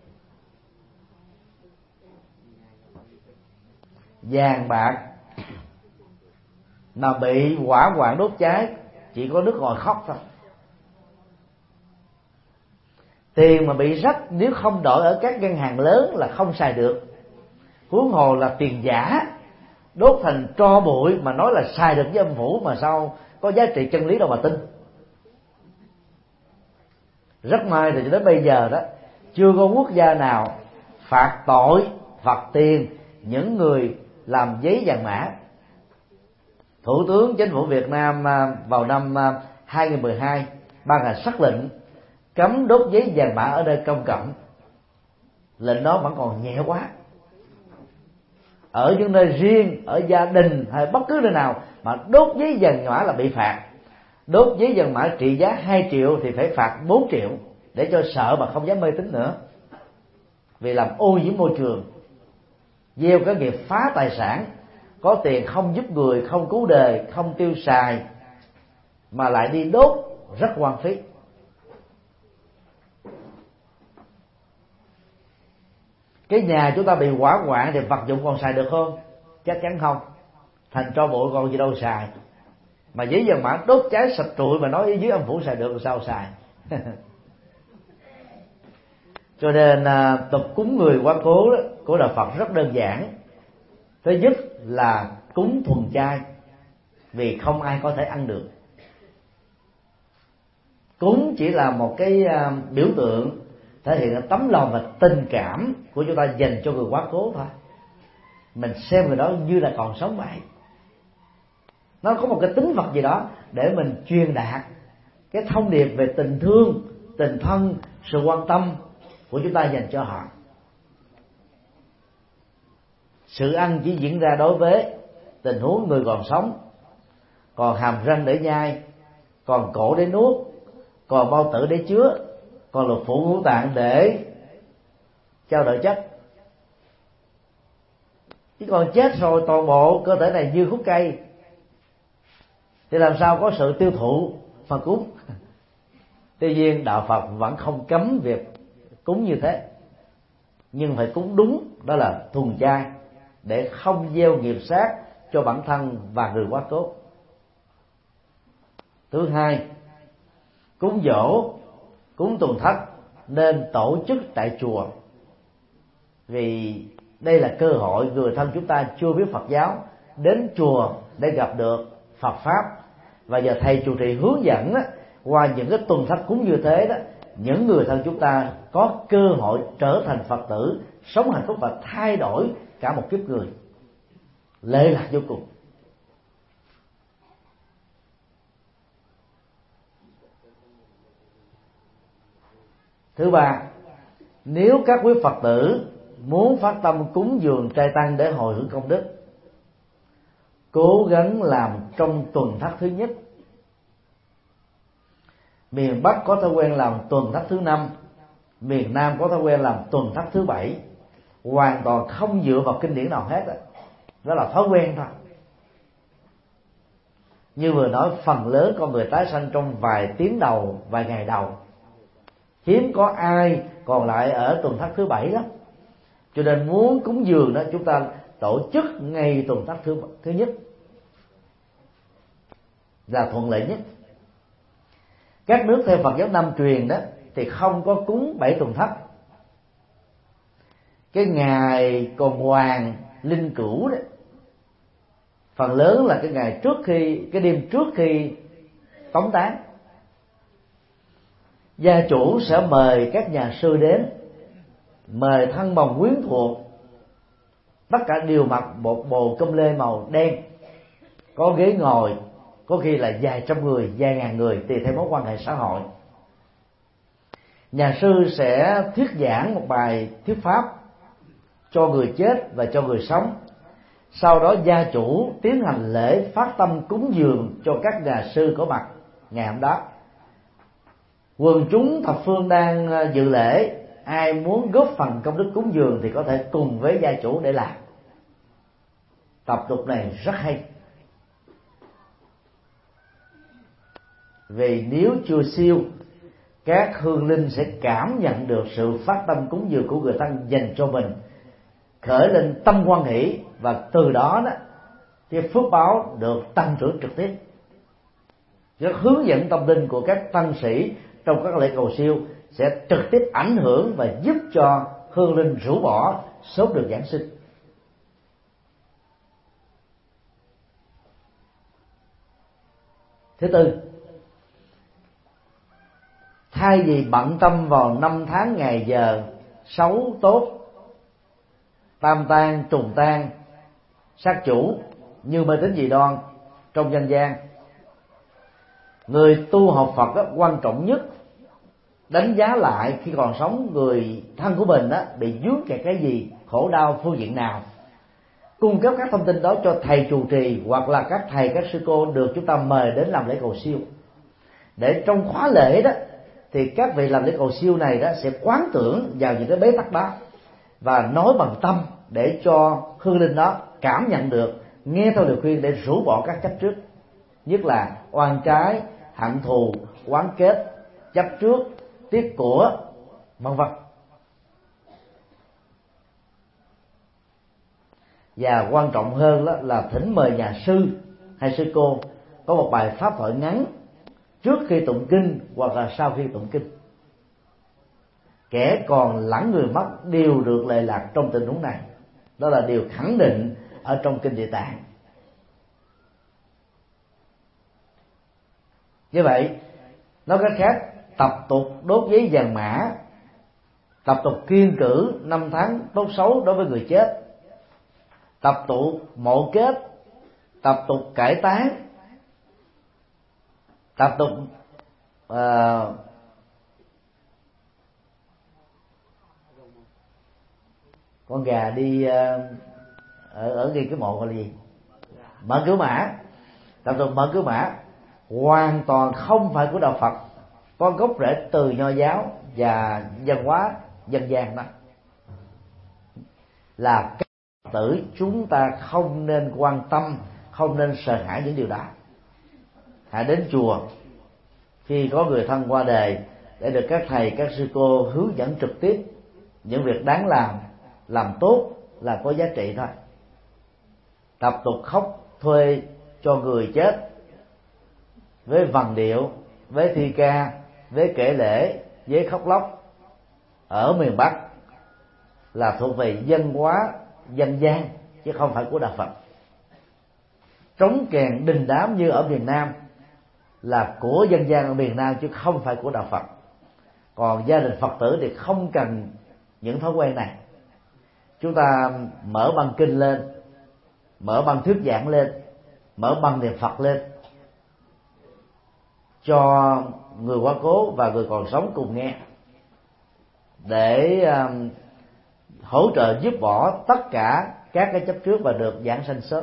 [SPEAKER 2] Vàng bạc mà bị hỏa hoạn đốt cháy chỉ có nước ngồi khóc thôi. Tiền mà bị rách nếu không đổi ở các ngân hàng lớn là không xài được, huống hồ là tiền giả đốt thành tro bụi mà nói là xài được với âm phủ, mà sao có giá trị chân lý đâu mà tin. Rất may thì cho đến bây giờ đó chưa có quốc gia nào phạt tội, phạt tiền những người làm giấy vàng mã. Thủ tướng Chính phủ Việt Nam vào năm 2012 ban hành sắc lệnh cấm đốt giấy vàng mã ở nơi công cộng. Lệnh đó vẫn còn nhẹ quá. Ở những nơi riêng, ở gia đình hay bất cứ nơi nào mà đốt giấy vàng mã là bị phạt. Đốt giấy vàng mã trị giá 2 triệu thì phải phạt 4 triệu để cho sợ mà không dám mê tín nữa, vì làm ô nhiễm môi trường, gieo cái nghiệp phá tài sản, có tiền không giúp người, không cứu đời, không tiêu xài mà lại đi đốt, rất hoang phí. Cái nhà chúng ta bị hỏa hoạn thì vật dụng còn xài được không? Chắc chắn không. Thành tro bụi còn gì đâu xài. Mà giấy vàng mã đốt cháy sạch trụi mà nói dưới âm phủ xài được, sao xài? Cho nên tục cúng người quá cố đó, của đạo Phật rất đơn giản. Thứ nhất là cúng thuần chay, vì không ai có thể ăn được. Cúng chỉ là một cái biểu tượng thể hiện tấm lòng và tình cảm của chúng ta dành cho người quá cố thôi. Mình xem người đó như là còn sống vậy. Nó có một cái tính vật gì đó để mình truyền đạt cái thông điệp về tình thương, tình thân, sự quan tâm của chúng ta dành cho họ. Sự ăn chỉ diễn ra đối với tình huống người còn sống, còn hàm răng để nhai, còn cổ để nuốt, còn bao tử để chứa, còn lục phủ ngũ tạng để trao đổi chất. Chứ còn chết rồi toàn bộ cơ thể này như khúc cây thì làm sao có sự tiêu thụ mà cúng. Tuy nhiên đạo Phật vẫn không cấm việc cúng như thế, nhưng phải cúng đúng, đó là thuần chay, để không gieo nghiệp sát cho bản thân và người quá cố. Thứ hai, cúng giỗ, cúng tuần thất nên tổ chức tại chùa, vì đây là cơ hội người thân chúng ta chưa biết Phật giáo đến chùa để gặp được Phật pháp, và giờ thầy trụ trì hướng dẫn đó, qua những cái tuần thất cúng như thế đó, những người thân chúng ta có cơ hội trở thành Phật tử, sống hạnh phúc và thay đổi cả một kiếp người. Lệ lạc vô cùng. Thứ ba, nếu các quý Phật tử muốn phát tâm cúng dường trai tăng để hồi hướng công đức, cố gắng làm trong tuần thất thứ nhất. Miền Bắc có thói quen làm tuần thất thứ 5, miền Nam có thói quen làm tuần thất thứ 7, hoàn toàn không dựa vào kinh điển nào hết. Đó là thói quen thôi. Như vừa nói, phần lớn con người tái sanh trong vài tiếng đầu, vài ngày đầu, hiếm có ai còn lại ở tuần thất thứ 7 đó. Cho nên muốn cúng dường đó, chúng ta tổ chức ngày tuần thất thứ nhất là thuận lợi nhất. Các nước theo Phật giáo Nam truyền đó thì không có cúng 7 tuần thất. Cái ngày còn hoàng linh cữu đó, phần lớn là cái ngày trước khi, cái đêm trước khi tống táng, gia chủ sẽ mời các nhà sư đến, mời thân bằng quyến thuộc, tất cả đều mặc một bộ cơm lê màu đen, có ghế ngồi, có khi là vài trăm người, vài ngàn người, tùy theo mối quan hệ xã hội. Nhà sư sẽ thuyết giảng một bài thuyết pháp cho người chết và cho người sống. Sau đó gia chủ tiến hành lễ phát tâm cúng dường cho các nhà sư có mặt ngày hôm đó. Quần chúng thập phương đang dự lễ, ai muốn góp phần công đức cúng dường thì có thể cùng với gia chủ để làm. Tập tục này rất hay, vì nếu chưa siêu, các hương linh sẽ cảm nhận được sự phát tâm cúng dường của người thân dành cho mình, khởi lên tâm hoan hỷ, và từ đó đó cái phước báo được tăng trưởng trực tiếp. Các hướng dẫn tâm linh của các tăng sĩ trong các lễ cầu siêu sẽ trực tiếp ảnh hưởng và giúp cho hương linh rũ bỏ sớm được giảng sinh. Thứ tư, thay vì bận tâm vào năm tháng ngày giờ xấu tốt, tam tang trùng tang, sát chủ như mê tín dị đoan trong dân gian, người tu học Phật đó, quan trọng nhất đánh giá lại khi còn sống người thân của mình đó bị vướng kẹt cái gì, khổ đau phương diện nào, cung cấp các thông tin đó cho thầy trụ trì hoặc là các thầy các sư cô được chúng ta mời đến làm lễ cầu siêu, để trong khóa lễ đó thì các vị làm lễ cầu siêu này đó sẽ quán tưởng vào những cái bế tắc đó và nói bằng tâm để cho hương linh đó cảm nhận được, nghe theo lời khuyên để rũ bỏ các chấp trước, nhất là oan trái, hận thù, oán kết, chấp trước, tiếc của, vân vân. Và quan trọng hơn đó là thỉnh mời nhà sư hay sư cô có một bài pháp thoại ngắn trước khi tụng kinh hoặc là sau khi tụng kinh. Kẻ còn lẫn người mất đều được lệ lạc trong tình huống này. Đó là điều khẳng định ở trong kinh Địa Tạng. Như vậy, nói cách khác, tập tục đốt giấy vàng mã, tập tục kiêng cử 5 tháng tốt xấu đối với người chết, tập tục mộ kết, tập tục cải táng, tập tục con gà đi ở ngay cái mộ gọi là gì, mở cửa mã, tập tục mở cửa mã hoàn toàn không phải của đạo Phật, có gốc rễ từ Nho giáo và văn hóa dân gian đó. Là các Phật tử chúng ta không nên quan tâm, không nên sợ hãi những điều đó. Hãy đến chùa khi có người thân qua đời để được các thầy các sư cô hướng dẫn trực tiếp những việc đáng làm tốt, là có giá trị thôi. Tập tục khóc thuê cho người chết với vần điệu, với thi ca, với kể lễ, với khóc lóc ở miền Bắc là thuộc về văn hóa dân gian chứ không phải của đạo Phật. Trống kèn đình đám như ở miền Nam là của dân gian ở miền Nam chứ không phải của đạo Phật. Còn gia đình Phật tử thì không cần những thói quen này. Chúng ta mở băng kinh lên, mở băng thuyết giảng lên, mở băng niệm Phật lên cho người quá cố và người còn sống cùng nghe, để hỗ trợ giúp bỏ tất cả các cái chấp trước và được giảng sanh sớm.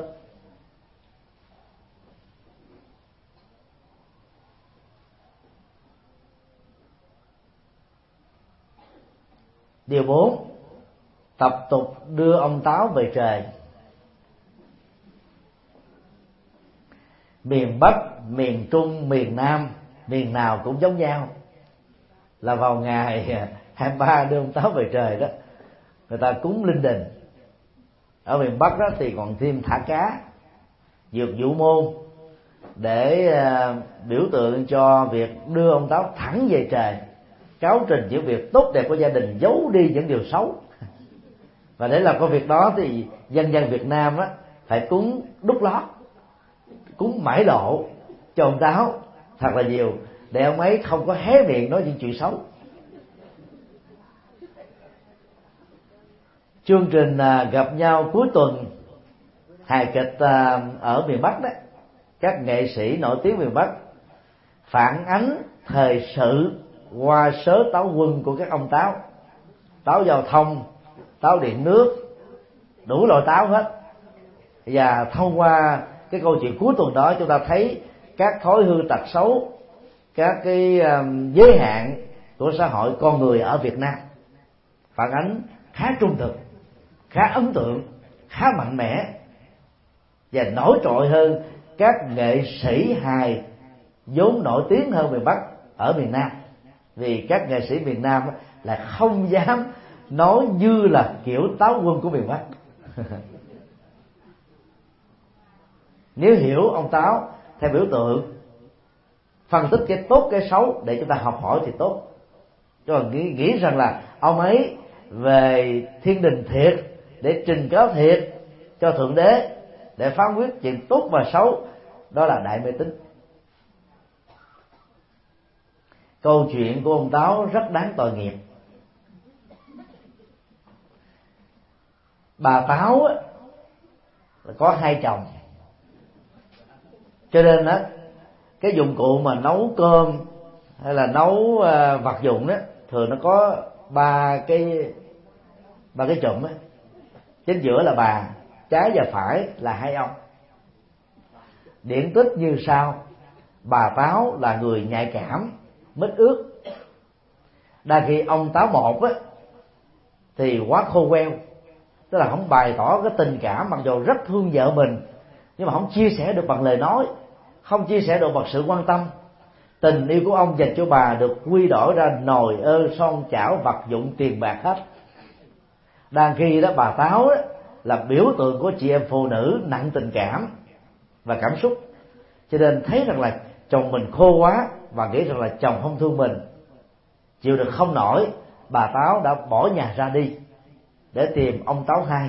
[SPEAKER 2] Điều 4, tập tục đưa ông Táo về trời. Miền Bắc, miền Trung, miền Nam, miền nào cũng giống nhau, là vào ngày 23 đưa ông Táo về trời đó, người ta cúng linh đình. Ở miền Bắc đó thì còn thêm thả cá, dược vũ môn để biểu tượng cho việc đưa ông Táo thẳng về trời, cáo trình những việc tốt đẹp của gia đình, giấu đi những điều xấu. Và để làm công việc đó thì dân gian Việt Nam á phải cúng đúc lót, cúng mãi độ cho ông Táo thật là nhiều, để ông ấy không có hé miệng nói những chuyện xấu. Chương trình gặp nhau cuối tuần hài kịch ở miền Bắc đó, các nghệ sĩ nổi tiếng miền Bắc phản ánh thời sự qua sớ táo quân của các ông Táo, táo giao thông, táo điện nước, đủ loại táo hết. Và thông qua cái câu chuyện cuối tuần đó, chúng ta thấy các thói hư tật xấu, các cái giới hạn của xã hội con người ở Việt Nam phản ánh khá trung thực, khá ấn tượng, khá mạnh mẽ và nổi trội hơn các nghệ sĩ hài vốn nổi tiếng hơn miền Bắc ở miền Nam. Vì các nghệ sĩ miền Nam là không dám nói như là kiểu táo quân của miền Bắc. Nếu hiểu ông Táo theo biểu tượng, phân tích cái tốt cái xấu để chúng ta học hỏi thì tốt. Chứ còn nghĩ rằng là ông ấy về thiên đình thiệt để trình cáo thiệt cho Thượng Đế để phán quyết chuyện tốt và xấu, đó là đại mê tín. Câu chuyện của ông Táo rất đáng tội nghiệp. Bà Táo có 2 chồng, cho nên đó cái dụng cụ mà nấu cơm hay là nấu vật dụng đó thường nó có ba cái chùm á, chính giữa là bà, trái và phải là hai ông. Điển tích như sau: bà Táo là người nhạy cảm, mít ướt. Đa khi ông Táo một á thì quá khô queo, tức là không bày tỏ cái tình cảm, mặc dù rất thương vợ mình nhưng mà không chia sẻ được bằng lời nói, không chia sẻ được bằng sự quan tâm. Tình yêu của ông dành cho bà được quy đổi ra nồi ơ son chảo vật dụng tiền bạc hết. Đang khi đó bà Táo đó là biểu tượng của chị em phụ nữ nặng tình cảm và cảm xúc, cho nên thấy rằng là chồng mình khô quá và nghĩ rằng là chồng không thương mình, chịu được không nổi, bà Táo đã bỏ nhà ra đi để tìm ông Táo hai.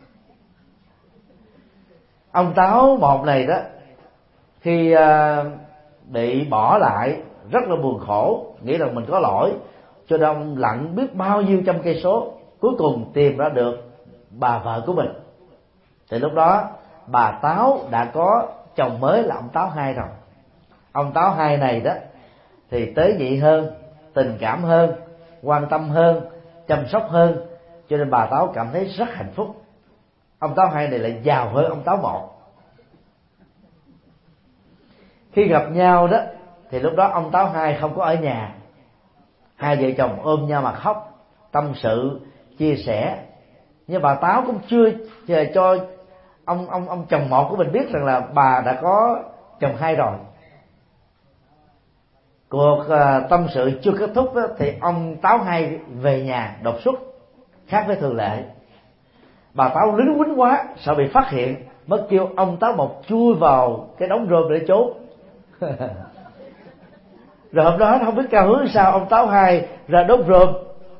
[SPEAKER 2] Ông Táo một này đó, khi bị bỏ lại rất là buồn khổ, nghĩ rằng mình có lỗi, cho nên ông lặn biết bao nhiêu trăm cây số, cuối cùng tìm ra được bà vợ của mình. Thì lúc đó bà Táo đã có chồng mới là ông Táo hai rồi. Ông Táo hai này đó thì tế nhị hơn, tình cảm hơn, quan tâm hơn, chăm sóc hơn, cho nên bà Táo cảm thấy rất hạnh phúc. Ông Táo hai này lại giàu hơn ông Táo một. Khi gặp nhau đó thì lúc đó ông Táo hai không có ở nhà, hai vợ chồng ôm nhau mà khóc, tâm sự, chia sẻ. Nhưng bà Táo cũng chưa cho ông chồng một của mình biết rằng là bà đã có chồng hai rồi. Cuộc tâm sự chưa kết thúc đó, thì ông Táo hai về nhà đột xuất, khác với thường lệ. Bà Táo lính quýnh quá, sợ bị phát hiện, mới kêu ông Táo một chui vào cái đống rơm để trốn. Rồi hôm đó không biết cao hứng sao, ông Táo hai ra đốt rơm,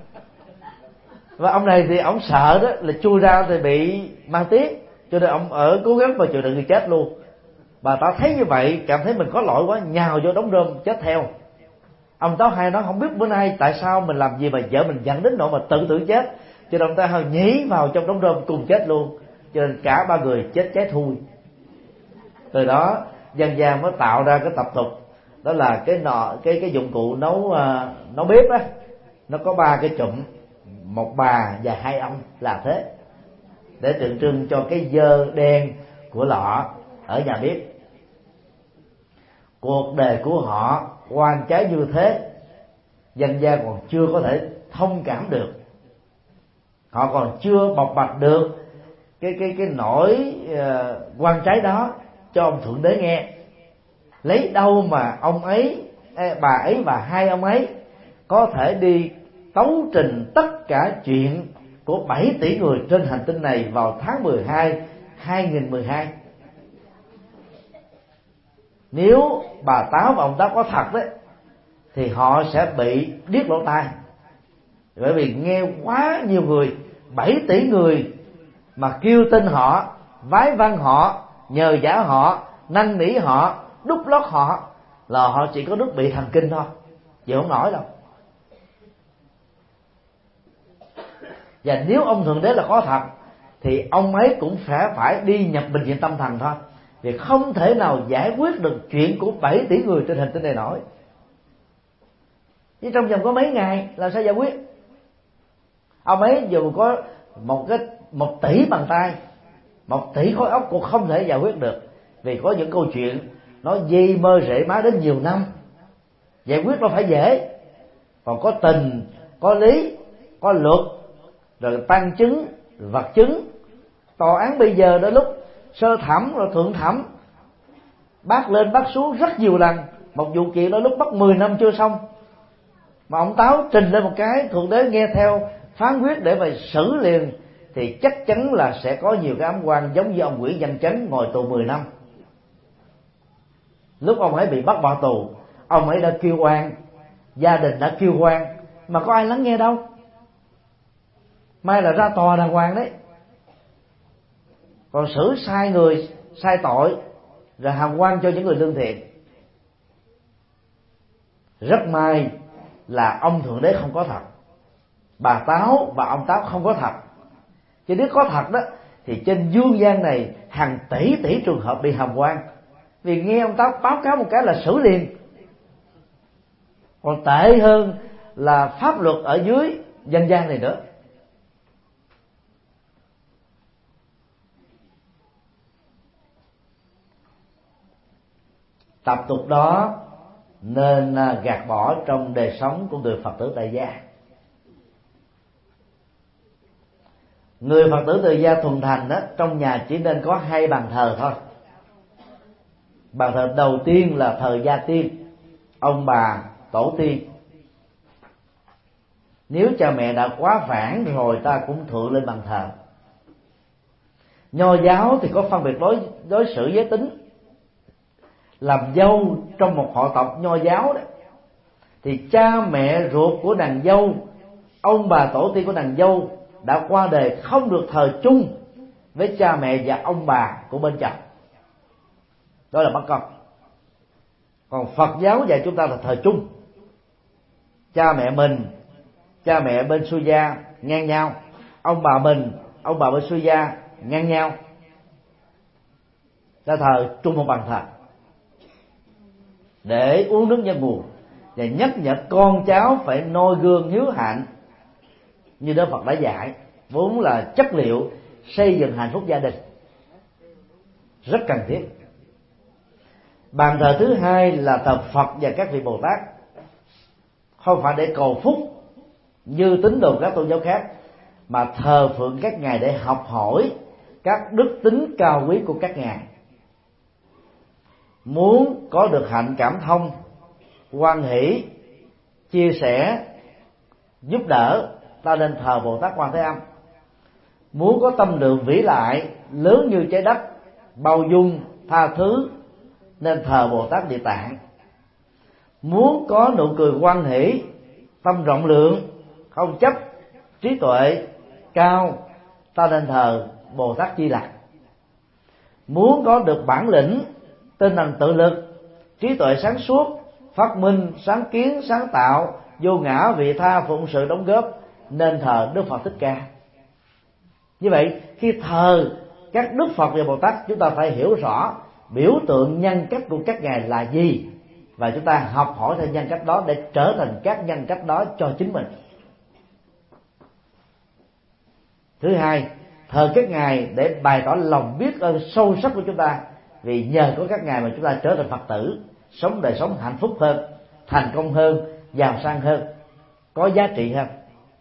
[SPEAKER 2] và ông này thì ông sợ đó là chui ra thì bị mang tiếc, cho nên ông ở cố gắng mà chịu đựng người chết luôn. Bà Táo thấy như vậy, cảm thấy mình có lỗi quá, nhào vô đống rơm chết theo. Ông Táo hai nói không biết bữa nay tại sao mình làm gì mà vợ mình giận đến nỗi mà tự tử chết, cho nên ông Táo hai nhảy vào trong đống rơm cùng chết luôn, cho nên cả ba người chết cháy thui. Từ đó dân gian mới tạo ra cái tập tục, đó là cái dụng cụ nấu bếp á, nó có ba cái chụm, một bà và hai ông là thế, để tượng trưng cho cái dơ đen của lọ ở nhà bếp. Cuộc đời của họ oan trái như thế, dân gian còn chưa có thể thông cảm được, họ còn chưa bộc bạch được cái nỗi oan trái đó cho ông Thượng Đế nghe. Lấy đâu mà ông ấy, bà ấy và hai ông ấy có thể đi tấu trình tất cả chuyện của 7 tỷ người trên hành tinh này vào tháng 12 2012. Nếu bà Táo và ông Táo có thật đấy thì họ sẽ bị điếc lỗ tai, bởi vì nghe quá nhiều người, 7 tỷ người mà kêu tên họ, vái văn họ, nhờ vả họ, năn nỉ họ, đút lót họ, là họ chỉ có nước bị thần kinh thôi, chịu không nổi đâu. Và nếu ông Thượng Đế là có thật thì ông ấy cũng phải đi nhập bệnh viện tâm thần thôi, vì không thể nào giải quyết được chuyện của 7 tỷ người trên hành tinh này nổi. Chứ trong vòng có mấy ngày làm sao giải quyết? Ông ấy dù có 1 tỷ bàn tay, 1 tỷ khối óc cũng không thể giải quyết được, vì có những câu chuyện nó dây mơ rễ má đến nhiều năm, giải quyết nó phải dễ. Còn có tình, có lý, có luật, rồi tăng chứng, vật chứng, tòa án bây giờ đến lúc sơ thẩm rồi thượng thẩm, bác lên bác xuống rất nhiều lần, một vụ kiện đó lúc bắt 10 năm chưa xong, mà ông Táo trình lên một cái, Thượng Đế nghe theo phán quyết để mà xử liền, thì chắc chắn là sẽ có nhiều cái ám quan giống như ông Nguyễn Văn Chấn ngồi tù 10 năm. Lúc ông ấy bị bắt bỏ tù, ông ấy đã kêu oan, gia đình đã kêu oan, mà có ai lắng nghe đâu. May là ra tòa đàng hoàng đấy, còn xử sai người, sai tội, rồi hàm oan cho những người lương thiện. Rất may là ông Thượng Đế không có thật, bà Táo và ông Táo không có thật. Chứ nếu có thật đó thì trên dương gian này hàng tỷ trường hợp bị hàm oan, vì nghe ông Táo báo cáo một cái là xử liền. Còn tệ hơn là pháp luật ở dưới dân gian này nữa. tập tục đó nên gạt bỏ trong đời sống của người Phật tử tại gia. Người Phật tử tại gia thuần thành đó, trong nhà chỉ nên có 2 bàn thờ thôi. Bàn thờ đầu tiên là thờ gia tiên, ông bà tổ tiên. Nếu cha mẹ đã quá vãng rồi, ta cũng thượng lên bàn thờ. Nho giáo thì có phân biệt đối xử giới tính. Làm dâu trong một họ tộc nho giáo đó, thì cha mẹ ruột của nàng dâu, ông bà tổ tiên của nàng dâu đã qua đời, không được thờ chung với cha mẹ và ông bà của bên chồng. Đó là bất công. Còn Phật giáo dạy chúng ta là thờ chung. Cha mẹ mình, cha mẹ bên xuôi gia ngang nhau, ông bà mình, ông bà bên xuôi gia ngang nhau, ta thờ chung một bàn thờ để uống nước nhân nguồn và nhắc nhở con cháu phải noi gương hiếu hạnh như Đức Phật đã dạy, vốn là chất liệu xây dựng hạnh phúc gia đình, rất cần thiết. Bàn thờ thứ hai là thờ Phật và các vị Bồ Tát, không phải để cầu phúc như tín đồ các tôn giáo khác, mà thờ phượng các ngài để học hỏi các đức tính cao quý của các ngài. Muốn có được hạnh cảm thông, hoan hỷ, chia sẻ, giúp đỡ, ta nên thờ Bồ Tát Quan Thế Âm. Muốn có tâm lượng vĩ đại, lớn như trái đất, bao dung, tha thứ, nên thờ Bồ Tát Địa Tạng. Muốn có nụ cười hoan hỷ, tâm rộng lượng, không chấp, trí tuệ cao, ta nên thờ Bồ Tát Di Lặc. Muốn có được bản lĩnh, tinh thần tự lực, trí tuệ sáng suốt, phát minh, sáng kiến, sáng tạo, vô ngã vị tha, phụng sự đóng góp, nên thờ Đức Phật Thích Ca. Như vậy, khi thờ các Đức Phật và Bồ Tát, chúng ta phải hiểu rõ biểu tượng nhân cách của các ngài là gì, và chúng ta học hỏi theo nhân cách đó để trở thành các nhân cách đó cho chính mình. Thứ hai, thờ các ngài để bày tỏ lòng biết ơn sâu sắc của chúng ta, vì nhờ có các ngài mà chúng ta trở thành Phật tử, sống đời sống hạnh phúc hơn, thành công hơn, giàu sang hơn, có giá trị hơn.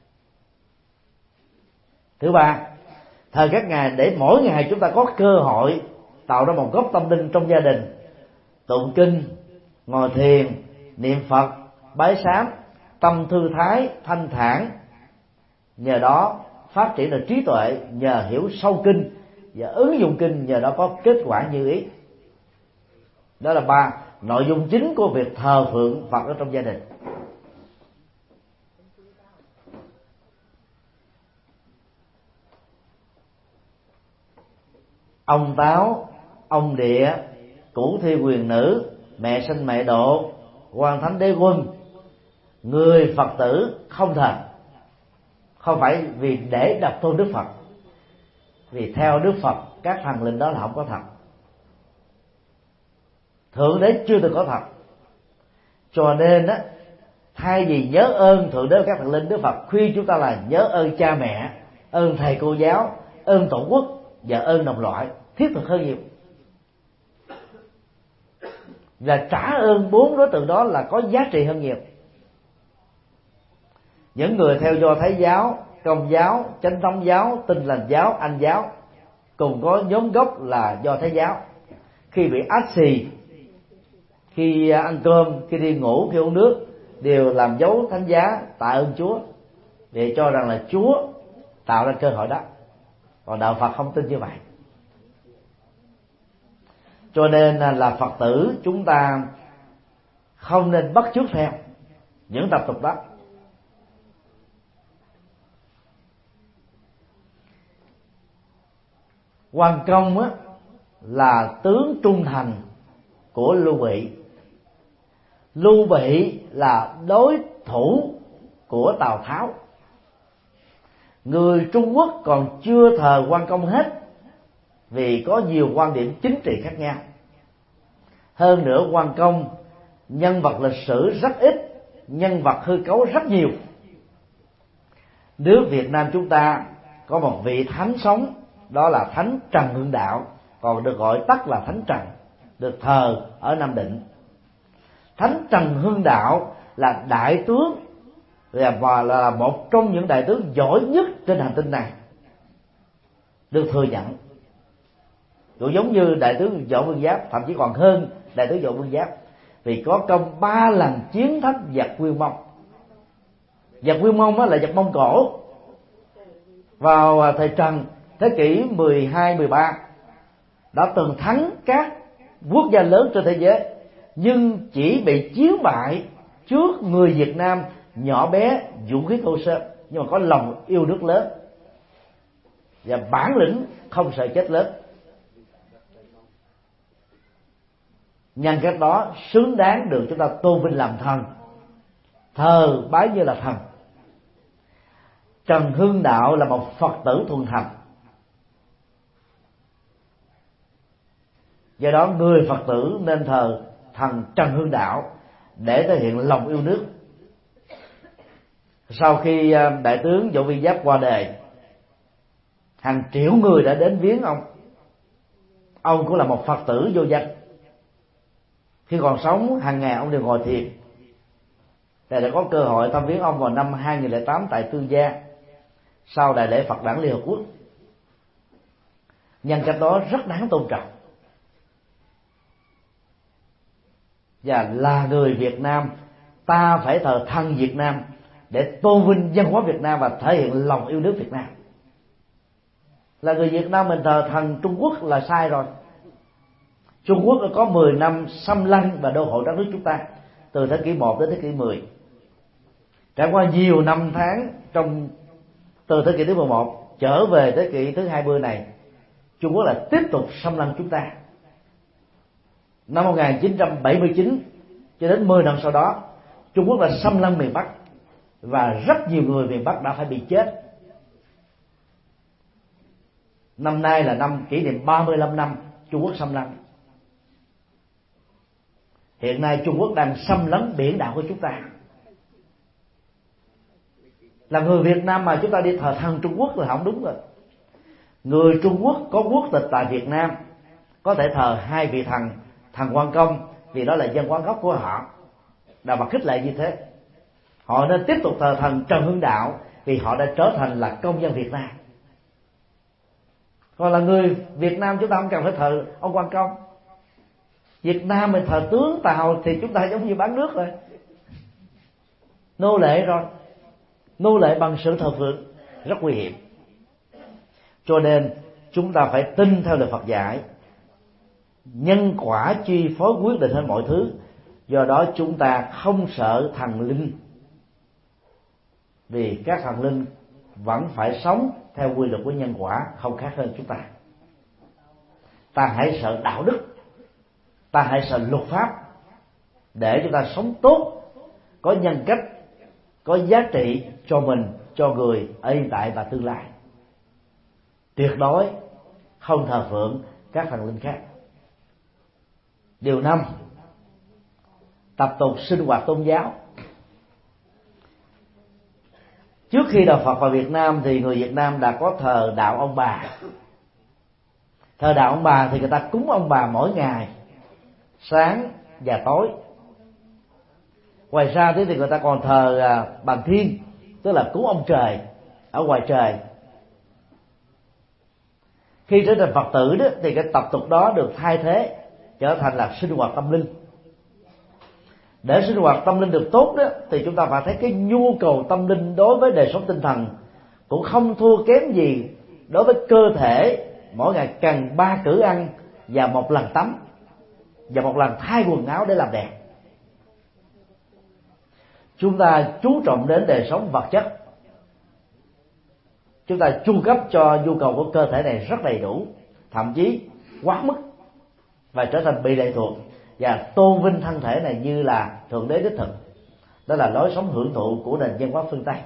[SPEAKER 2] Thứ ba, thờ các ngài để mỗi ngày chúng ta có cơ hội tạo ra một góc tâm linh trong gia đình, tụng kinh, ngồi thiền, niệm Phật, bái sám, tâm thư thái, thanh thản. Nhờ đó phát triển được trí tuệ, nhờ hiểu sâu kinh và ứng dụng kinh, nhờ đó có kết quả như ý. Đó là 3 nội dung chính của việc thờ phượng Phật ở trong gia đình. Ông Táo, ông Địa, Cửu Thi Quyền Nữ, Mẹ Sinh Mẹ Độ, Quan Thánh Đế Quân, người Phật tử không thờ. Không phải vì để độc tôn Đức Phật, vì theo Đức Phật các thần linh đó là không có thật. Thượng Đế chưa từng có thật, cho nên á, thay vì nhớ ơn Thượng Đế và các thần linh, Đức Phật khuyên chúng ta là nhớ ơn cha mẹ, ơn thầy cô giáo, ơn tổ quốc và ơn đồng loại, thiết thực hơn nhiều. Và trả ơn 4 đối tượng đó là có giá trị hơn nhiều. Những người theo Do Thái giáo, Công giáo, Chánh thống giáo, Tin Lành giáo, Anh giáo cùng có nhóm gốc là Do Thái giáo. Khi bị ách xì, khi ăn cơm, khi đi ngủ, khi uống nước, đều làm dấu thánh giá tạ ơn Chúa, để cho rằng là Chúa tạo ra cơ hội đó. Còn đạo Phật không tin như vậy. Cho nên là Phật tử chúng ta không nên bắt chước theo những tập tục đó. Quan Công á, là tướng trung thành của Lưu Bị. Lưu Bị là đối thủ của Tào Tháo. Người Trung Quốc còn chưa thờ Quan Công hết, vì có nhiều quan điểm chính trị khác nhau. Hơn nữa, Quan Công nhân vật lịch sử rất ít, nhân vật hư cấu rất nhiều. Nước Việt Nam chúng ta có một vị thánh sống, đó là Thánh Trần Hưng Đạo, còn được gọi tắt là Thánh Trần, được thờ ở Nam Định. Thánh Trần Hưng Đạo là đại tướng và là một trong những đại tướng giỏi nhất trên hành tinh này, được thừa nhận. Cũng giống như đại tướng Võ Nguyên Giáp, thậm chí còn hơn đại tướng Võ Nguyên Giáp, vì có công 3 lần chiến thắng giặc Nguyên Mông. Giặc Nguyên Mông là giặc Mông Cổ vào thời Trần, thế kỷ 12-13, đã từng thắng các quốc gia lớn trên thế giới, nhưng chỉ bị chiến bại trước người Việt Nam nhỏ bé, vũ khí thô sơ, nhưng mà có lòng yêu nước lớn và bản lĩnh không sợ chết lớn. Nhân cách đó xứng đáng được chúng ta tôn vinh làm thần, thờ bái như là thần. Trần Hưng Đạo là một Phật tử thuần thành, do đó người Phật tử nên thờ thần Trần Hưng Đạo để thể hiện lòng yêu nước. Sau khi đại tướng Võ Nguyên Giáp qua đời, hàng triệu người đã đến viếng ông. Ông cũng là một Phật tử vô danh. Khi còn sống, hàng ngày ông đều ngồi thiền. Để đã có cơ hội thăm viếng ông vào năm 2008 tại Tương Gia, sau đại lễ Phật đản Liên Hợp Quốc. Nhân cách đó rất đáng tôn trọng, và là người Việt Nam, ta phải thờ thần Việt Nam để tôn vinh văn hóa Việt Nam và thể hiện lòng yêu nước Việt Nam. Là người Việt Nam mình thờ thần Trung Quốc là sai rồi. Trung Quốc đã có 10 năm xâm lăng và đô hộ đất nước chúng ta, từ thế kỷ 1 đến thế kỷ 10. Trải qua nhiều năm tháng từ thế kỷ thứ 11 trở về thế kỷ thứ 20 này, Trung Quốc là tiếp tục xâm lăng chúng ta. Năm 1979 cho đến 10 năm sau đó, Trung Quốc đã xâm lăng miền Bắc và rất nhiều người miền Bắc đã phải bị chết. Năm nay là năm kỷ niệm 35 năm Trung Quốc xâm lăng. Hiện nay Trung Quốc đang xâm lấn biển đảo của chúng ta. Là người Việt Nam mà chúng ta đi thờ thần Trung Quốc là không đúng rồi. Người Trung Quốc có quốc tịch tại Việt Nam có thể thờ hai vị thần, thần Quan Công, vì đó là văn hóa gốc của họ, Đạo Phật khích lệ như thế. Họ nên tiếp tục thờ thần Trần Hưng Đạo vì họ đã trở thành là công dân Việt Nam. Còn là người Việt Nam chúng ta không cần phải thờ ông Quan Công. Việt Nam mình thờ tướng Tàu thì chúng ta giống như bán nước rồi, nô lệ rồi, nô lệ bằng sự thờ phượng, rất nguy hiểm. Cho nên chúng ta phải tin theo lời Phật dạy, nhân quả chi phối quyết định hết mọi thứ. Do đó chúng ta không sợ thần linh, vì các thần linh vẫn phải sống theo quy luật của nhân quả, không khác hơn chúng ta. Ta hãy sợ đạo đức, ta hãy sợ luật pháp, để chúng ta sống tốt, có nhân cách, có giá trị cho mình, cho người ở hiện tại và tương lai. Tuyệt đối không thờ phượng các thần linh khác. Điều 5, tập tục sinh hoạt tôn giáo. Trước khi đạo Phật vào Việt Nam thì người Việt Nam đã có thờ đạo ông bà. Thờ đạo ông bà thì người ta cúng ông bà mỗi ngày, sáng và tối. Ngoài ra thì người ta còn thờ bàn thiên, tức là cúng ông trời ở ngoài trời. Khi trở thành Phật tử đó, thì cái tập tục đó được thay thế trở thành là sinh hoạt tâm linh. Để sinh hoạt tâm linh được tốt đó, thì chúng ta phải thấy cái nhu cầu tâm linh đối với đời sống tinh thần cũng không thua kém gì đối với cơ thể mỗi ngày cần 3 cử ăn và 1 lần tắm và 1 lần thay quần áo để làm đẹp. Chúng ta chú trọng đến đời sống vật chất, chúng ta chu cấp cho nhu cầu của cơ thể này rất đầy đủ, thậm chí quá mức, và trở thành bị lệ thuộc và tôn vinh thân thể này như là thượng đế đích thực. Đó là lối sống hưởng thụ của nền văn hóa phương Tây.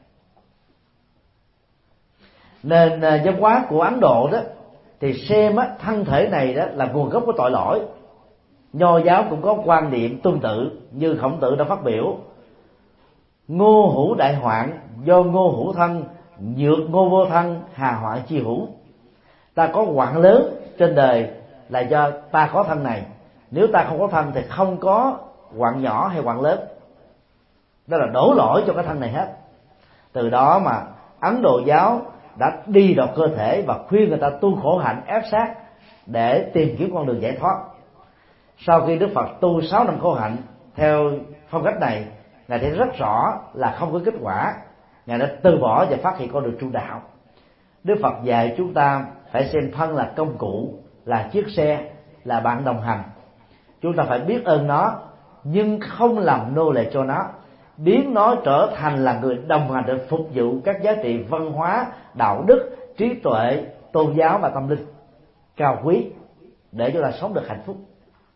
[SPEAKER 2] Nền văn hóa của Ấn Độ đó thì xem thân thể này đó là nguồn gốc của tội lỗi. Nho giáo cũng có quan niệm tương tự, như Khổng Tử đã phát biểu: ngô hữu đại hoạn, do ngô hữu thân, nhược ngô vô thân, hà hoạn chi hữu. Ta có hoạn lớn trên đời là do ta có thân này, nếu ta không có thân thì không có quặng nhỏ hay quặng lớn, đó là đổ lỗi cho cái thân này hết. Từ đó mà Ấn Độ giáo đã đi vào cơ thể và khuyên người ta tu khổ hạnh ép sát để tìm kiếm con đường giải thoát. Sau khi Đức Phật tu 6 năm khổ hạnh theo phong cách này, Ngài thấy rất rõ là không có kết quả, Ngài đã từ bỏ và phát hiện con đường trung đạo. Đức Phật dạy chúng ta phải xem thân là công cụ, là chiếc xe, là bạn đồng hành. Chúng ta phải biết ơn nó nhưng không làm nô lệ cho nó, biến nó trở thành là người đồng hành để phục vụ các giá trị văn hóa, đạo đức, trí tuệ, tôn giáo và tâm linh cao quý để chúng ta sống được hạnh phúc.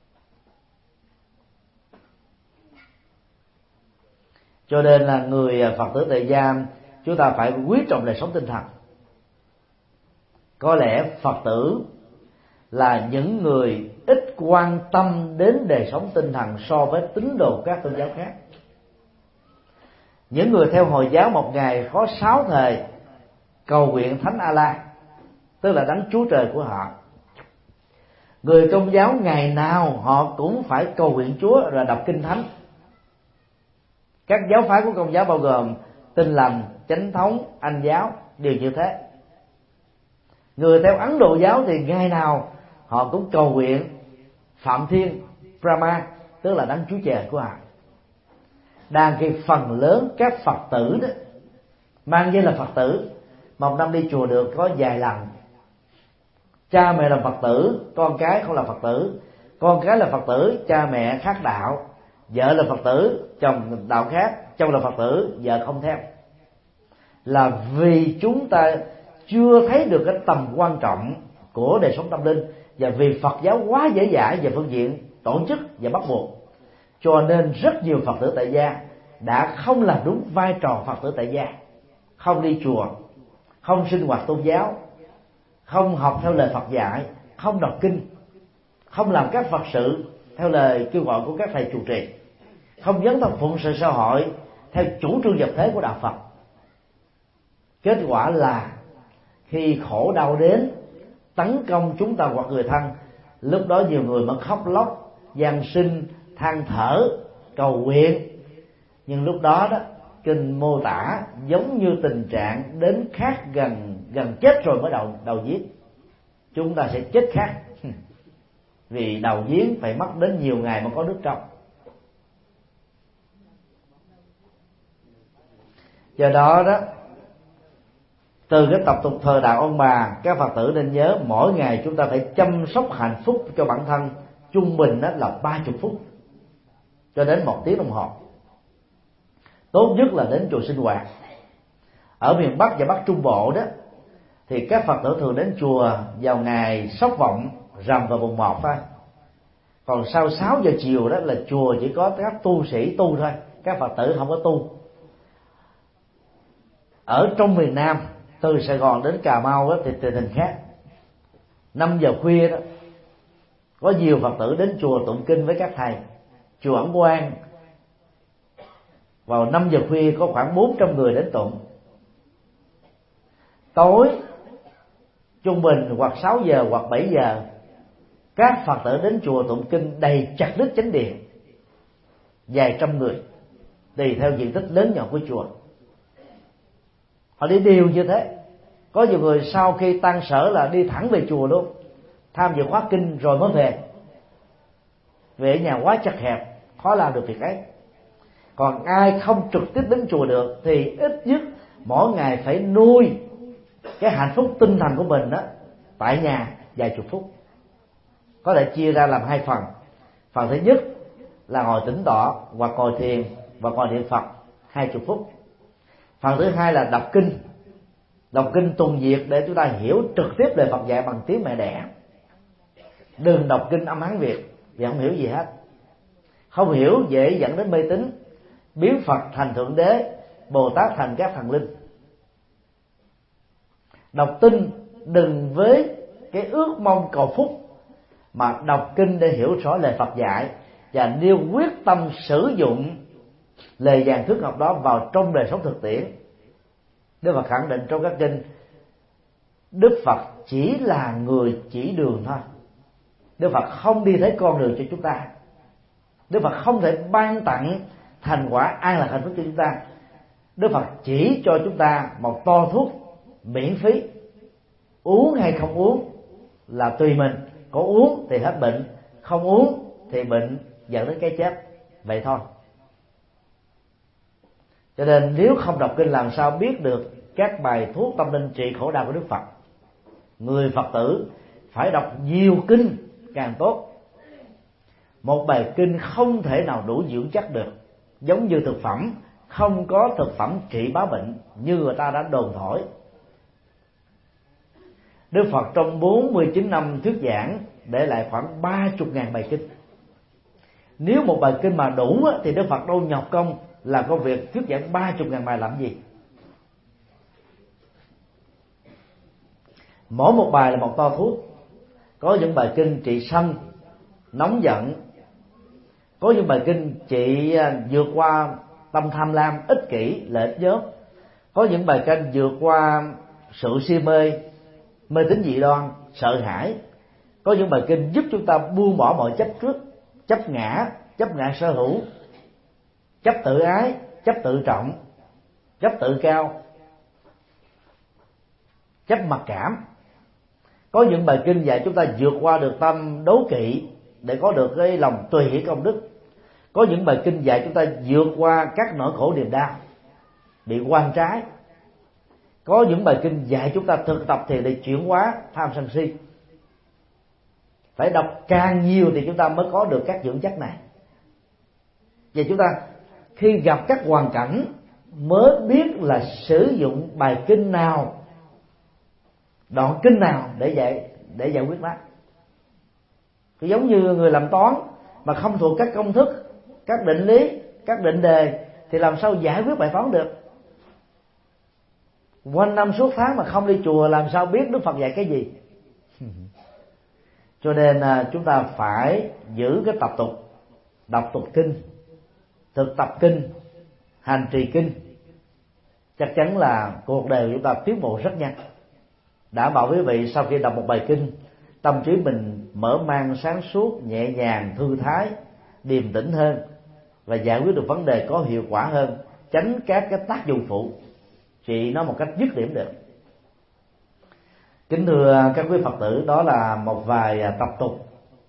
[SPEAKER 2] Cho nên là người Phật tử tại gia, chúng ta phải quý trọng đời sống tinh thần. Có lẽ Phật tử là những người ít quan tâm đến đời sống tinh thần so với tín đồ các tôn giáo khác. Những người theo Hồi giáo một ngày có 6 thời cầu nguyện Thánh Allah, tức là Đấng Chúa Trời của họ. Người Công giáo ngày nào họ cũng phải cầu nguyện Chúa rồi đọc kinh thánh. Các giáo phái của Công giáo bao gồm Tin Lành, Chánh Thống, Anh giáo đều như thế. Người theo Ấn Độ giáo thì ngày nào họ cũng cầu nguyện Phạm Thiên, Brahma, tức là Đấng Chúa Trời của họ. Đang khi phần lớn các Phật tử đó mang danh là Phật tử, một năm đi chùa được có vài lần. Cha mẹ là Phật tử, con cái không là Phật tử. Con cái là Phật tử, cha mẹ khác đạo. Vợ là Phật tử, chồng đạo khác. Chồng là Phật tử, vợ không theo. Là vì chúng ta chưa thấy được cái tầm quan trọng của đời sống tâm linh, và vì Phật giáo quá dễ dãi về phương diện tổ chức và bắt buộc, cho nên rất nhiều Phật tử tại gia đã không làm đúng vai trò Phật tử tại gia, không đi chùa, không sinh hoạt tôn giáo, không học theo lời Phật dạy, không đọc kinh, không làm các Phật sự theo lời kêu gọi của các thầy trụ trì, không dấn thân phụng sự xã hội theo chủ trương nhập thế của đạo Phật. Kết quả là khi khổ đau đến tấn công chúng ta hoặc người thân, lúc đó nhiều người mới khóc lóc, van xin, than thở, cầu nguyện. Nhưng lúc đó đó, kinh mô tả giống như tình trạng đến khát gần chết rồi mới đầu giếng. Chúng ta sẽ chết khát vì đầu giếng phải mất đến nhiều ngày mới có nước trong. Do đó đó, từ cái tập tục thờ đạo ông bà, các Phật tử nên nhớ mỗi ngày chúng ta phải chăm sóc hạnh phúc cho bản thân, trung bình đó là 30 phút cho đến 1 tiếng đồng hồ. Tốt nhất là đến chùa sinh hoạt. Ở miền Bắc và Bắc Trung Bộ đó thì các Phật tử thường đến chùa vào ngày Sóc Vọng, rằm và mùng 1 thôi. Còn sau 6 giờ chiều đó là chùa chỉ có các tu sĩ tu thôi, các Phật tử không có tu. Ở trong miền Nam, từ Sài Gòn đến Cà Mau đó, thì tình hình khác. 5 giờ khuya đó có nhiều Phật tử đến chùa tụng kinh với các thầy. Chùa Ẩn Quang vào 5 giờ khuya có khoảng 400 người đến tụng. Tối trung bình hoặc 6 giờ hoặc 7 giờ các Phật tử đến chùa tụng kinh đầy chặt đứt chánh điện, vài trăm người tùy theo diện tích lớn nhỏ của chùa. Họ đi đều như thế. Có nhiều người sau khi tan sở là đi thẳng về chùa luôn, tham dự khóa kinh rồi mới về. Về nhà quá chật hẹp, khó làm được việc ấy. Còn ai không trực tiếp đến chùa được thì ít nhất mỗi ngày phải nuôi cái hạnh phúc tinh thần của mình đó tại nhà vài chục phút. Có thể chia ra làm 2 phần. Phần thứ nhất là ngồi tĩnh tọa hoặc ngồi thiền và ngồi niệm Phật 20 phút. Phần thứ hai là đọc kinh tuần việt để chúng ta hiểu trực tiếp lời Phật dạy bằng tiếng mẹ đẻ. Đừng đọc kinh âm Hán Việt vì không hiểu gì hết. Không hiểu dễ dẫn đến mê tín, biến Phật thành Thượng Đế, Bồ Tát thành các thần linh. Đọc kinh đừng với cái ước mong cầu phúc, mà đọc kinh để hiểu rõ lời Phật dạy và nêu quyết tâm sử dụng lời vàng thước ngọc đó vào trong đời sống thực tiễn. Đức Phật khẳng định trong các kinh, Đức Phật chỉ là người chỉ đường thôi. Đức Phật không đi thấy con đường cho chúng ta. Đức Phật không thể ban tặng thành quả an lạc hạnh phúc cho chúng ta. Đức Phật chỉ cho chúng ta một to thuốc miễn phí, uống hay không uống là tùy mình. Có uống thì hết bệnh, không uống thì bệnh dẫn đến cái chết, vậy thôi. Cho nên nếu không đọc kinh làm sao biết được các bài thuốc tâm linh trị khổ đau của Đức Phật. Người Phật tử phải đọc nhiều kinh càng tốt. Một bài kinh không thể nào đủ dưỡng chất được, giống như thực phẩm không có thực phẩm trị bá bệnh như người ta đã đồn thổi. Đức Phật trong 49 năm thuyết giảng để lại khoảng 30.000 bài kinh. Nếu một bài kinh mà đủ thì Đức Phật đâu nhọc công làm công việc thuyết giảng 30.000 bài làm gì. Mỗi một bài là một to thuốc. Có những bài kinh trị sân, nóng giận. Có những bài kinh trị vượt qua tâm tham lam, ích kỷ, lợi ích nhóm. Có những bài kinh vượt qua sự si mê, mê tín dị đoan, sợ hãi. Có những bài kinh giúp chúng ta buông bỏ mọi chấp trước, chấp ngã sở hữu, chấp tự ái, chấp tự trọng, chấp tự cao, chấp mặc cảm. Có những bài kinh dạy chúng ta vượt qua được tâm đố kỵ để có được cái lòng tùy hỷ công đức. Có những bài kinh dạy chúng ta vượt qua các nỗi khổ niềm đau, bị quan trái. Có những bài kinh dạy chúng ta thực tập thì để chuyển hóa tham sân si. Phải đọc càng nhiều thì chúng ta mới có được các dưỡng chất này. Và chúng ta khi gặp các hoàn cảnh mới biết là sử dụng bài kinh nào, đoạn kinh nào để giải quyết nó. Thì giống như người làm toán mà không thuộc các công thức, các định lý, các định đề thì làm sao giải quyết bài toán được. Quanh năm suốt tháng mà không đi chùa làm sao biết Đức Phật dạy cái gì. Cho nên chúng ta phải giữ cái tập tục đọc tục kinh, thực tập kinh, hành trì kinh. Chắc chắn là cuộc đời của chúng ta tiến bộ rất nhanh. Đảm bảo quý vị sau khi đọc một bài kinh, tâm trí mình mở mang, sáng suốt, nhẹ nhàng, thư thái, điềm tĩnh hơn và giải quyết được vấn đề có hiệu quả hơn, tránh các cái tác dụng phụ, trị nó một cách dứt điểm được. Kính thưa các quý Phật tử, đó là một vài tập tục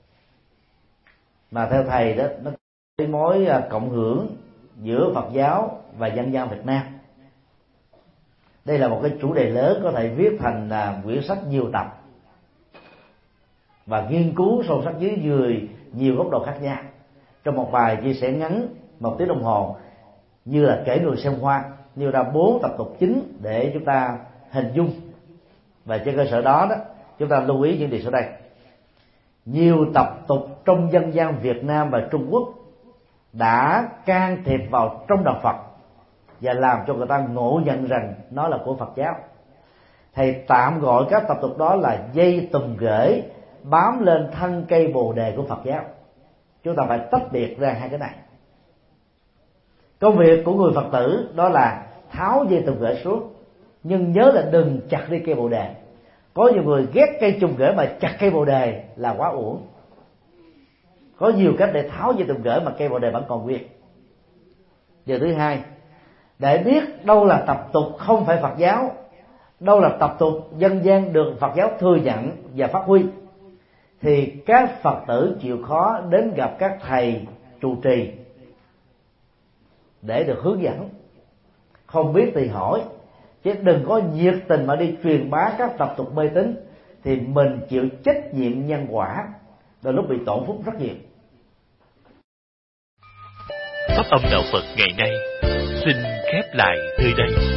[SPEAKER 2] mà theo thầy đó nó có mối cộng hưởng giữa Phật giáo và dân gian Việt Nam. Đây là một cái chủ đề lớn có thể viết thành quyển sách nhiều tập và nghiên cứu sâu sắc dưới nhiều góc độ khác nhau trong một bài chia sẻ ngắn 1 tiếng đồng hồ, như là kể người xem hoa, nêu ra 4 tập tục chính để chúng ta hình dung. Và trên cơ sở đó chúng ta lưu ý những điều sau đây. Nhiều tập tục trong dân gian Việt Nam và Trung Quốc đã can thiệp vào trong đạo Phật và làm cho người ta ngộ nhận rằng nó là của Phật giáo. Thầy tạm gọi các tập tục đó là dây tùm ghế bám lên thân cây bồ đề của Phật giáo. Chúng ta phải tách biệt ra hai cái này. Công việc của người Phật tử đó là tháo dây tùm ghế xuống, nhưng nhớ là đừng chặt đi cây bồ đề. Có nhiều người ghét cây trùng ghế mà chặt cây bồ đề là quá uổng. Có nhiều cách để tháo dây tùm ghế mà cây bồ đề vẫn còn nguyên. Điều thứ hai, để biết đâu là tập tục không phải Phật giáo, đâu là tập tục dân gian được Phật giáo thừa nhận và phát huy, thì các Phật tử chịu khó đến gặp các thầy trụ trì để được hướng dẫn. Không biết thì hỏi, chứ đừng có nhiệt tình mà đi truyền bá các tập tục mê tín, thì mình chịu trách nhiệm nhân quả, đôi lúc bị tổn phúc rất nhiều.
[SPEAKER 1] Pháp âm đạo Phật ngày nay xin khép lại nơi đây.